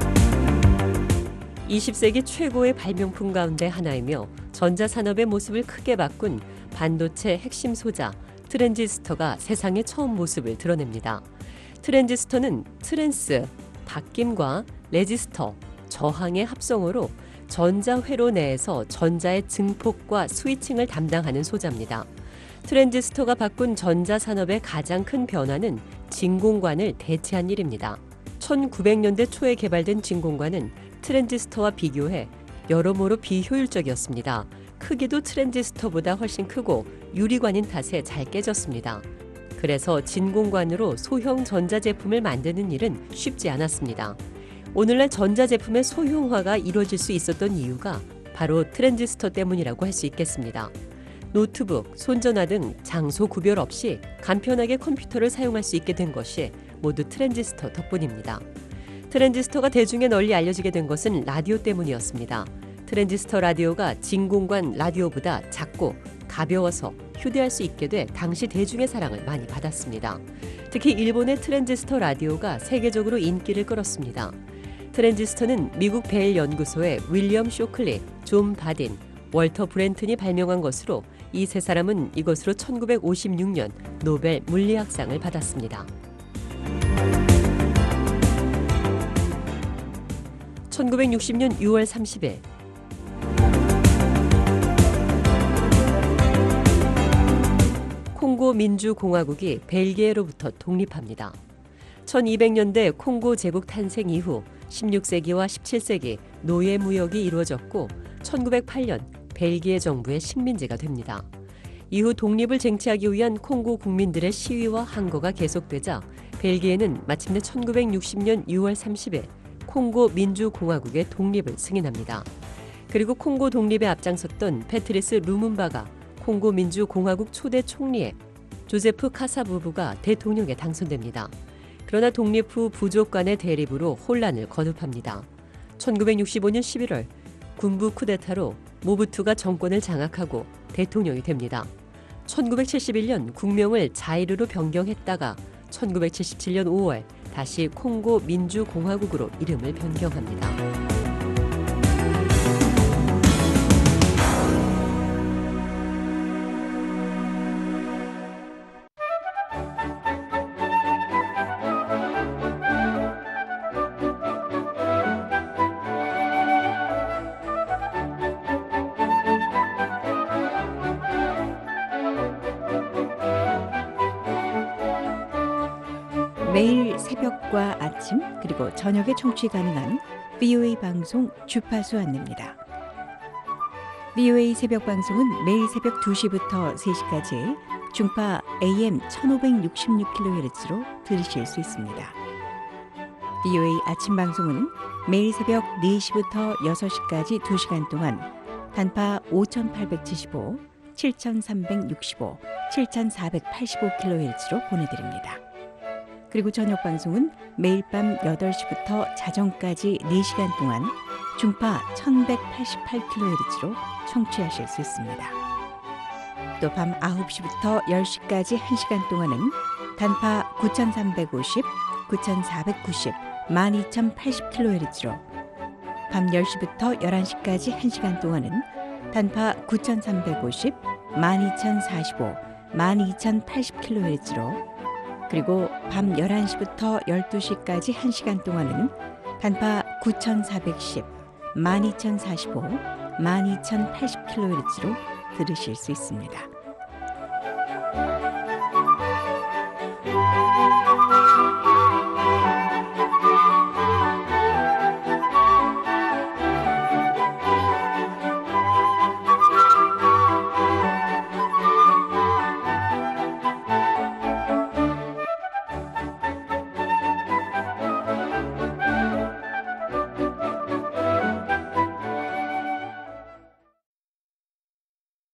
이십 세기 최고의 발명품 가운데 하나이며 전자산업의 모습을 크게 바꾼 반도체 핵심 소자 트랜지스터가 세상에 처음 모습을 드러냅니다. 트랜지스터는 트랜스, 바뀜과 레지스터, 저항의 합성어로 전자회로 내에서 전자의 증폭과 스위칭을 담당하는 소자입니다. 트랜지스터가 바꾼 전자산업의 가장 큰 변화는 진공관을 대체한 일입니다. 천구백 년대 초에 개발된 진공관은 트랜지스터와 비교해 여러모로 비효율적이었습니다. 크기도 트랜지스터보다 훨씬 크고 유리관인 탓에 잘 깨졌습니다. 그래서 진공관으로 소형 전자제품을 만드는 일은 쉽지 않았습니다. 오늘날 전자제품의 소형화가 이루어질 수 있었던 이유가 바로 트랜지스터 때문이라고 할 수 있겠습니다. 노트북, 손전화 등 장소 구별 없이 간편하게 컴퓨터를 사용할 수 있게 된 것이 모두 트랜지스터 덕분입니다. 트랜지스터가 대중에 널리 알려지게 된 것은 라디오 때문이었습니다. 트랜지스터 라디오가 진공관 라디오보다 작고 가벼워서 휴대할 수 있게 돼 당시 대중의 사랑을 많이 받았습니다. 특히 일본의 트랜지스터 라디오가 세계적으로 인기를 끌었습니다. 트랜지스터는 미국 벨 연구소의 윌리엄 쇼클리, 존 바딘, 월터 브렌튼이 발명한 것으로 이 세 사람은 이것으로 천구백오십육 년 노벨 물리학상을 받았습니다. 천구백육십 년 유월 삼십일 콩고 민주공화국이 벨기에로부터 독립합니다. 천이백 년대 콩고 제국 탄생 이후 십육 세기와 십칠 세기 노예 무역이 이루어졌고 천구백팔 년 벨기에 정부의 식민지가 됩니다. 이후 독립을 쟁취하기 위한 콩고 국민들의 시위와 항거가 계속되자 벨기에는 마침내 천구백육십 년 유월 삼십일 콩고 민주공화국의 독립을 승인합니다. 그리고 콩고 독립에 앞장섰던 패트리스 루문바가 콩고 민주공화국 초대 총리에 조세프 카사 부부가 대통령에 당선됩니다. 그러나 독립 후 부족 간의 대립으로 혼란을 거듭합니다. 천구백육십오 년 십일월 군부 쿠데타로 모부투가 정권을 장악하고 대통령이 됩니다. 천구백칠십일 년 국명을 자이르로 변경했다가 천구백칠십칠 년 오월 다시 콩고 민주공화국으로 이름을 변경합니다. 매일 새벽과 아침 그리고 저녁에 청취 가능한 브이오에이 방송 주파수 안내입니다. 브이오에이 새벽 방송은 매일 새벽 두 시부터 세 시까지 중파 에이엠 천오백육십육 킬로헤르츠로 들으실 수 있습니다. 브이오에이 아침 방송은 매일 새벽 네 시부터 여섯 시까지 두 시간 동안 단파 오천팔백칠십오, 칠천삼백육십오, 칠천사백팔십오 킬로헤르츠로 보내드립니다. 그리고 저녁 방송은 매일 밤 여덟 시부터 자정까지 네 시간 동안 중파 천백팔십팔 킬로헤르츠로 청취하실 수 있습니다. 또 밤 아홉 시부터 열 시까지 한 시간 동안은 단파 구천삼백오십, 구천사백구십, 만 이천팔십 킬로헤르츠로 밤 열 시부터 열한 시까지 한 시간 동안은 단파 구천삼백오십, 만 이천사십오, 만 이천팔십 킬로헤르츠로 그리고 밤 열한 시부터 열두 시까지 한 시간 동안은 단파 구천사백십, 만 이천사십오, 만 이천팔십 킬로헤르츠로 들으실 수 있습니다.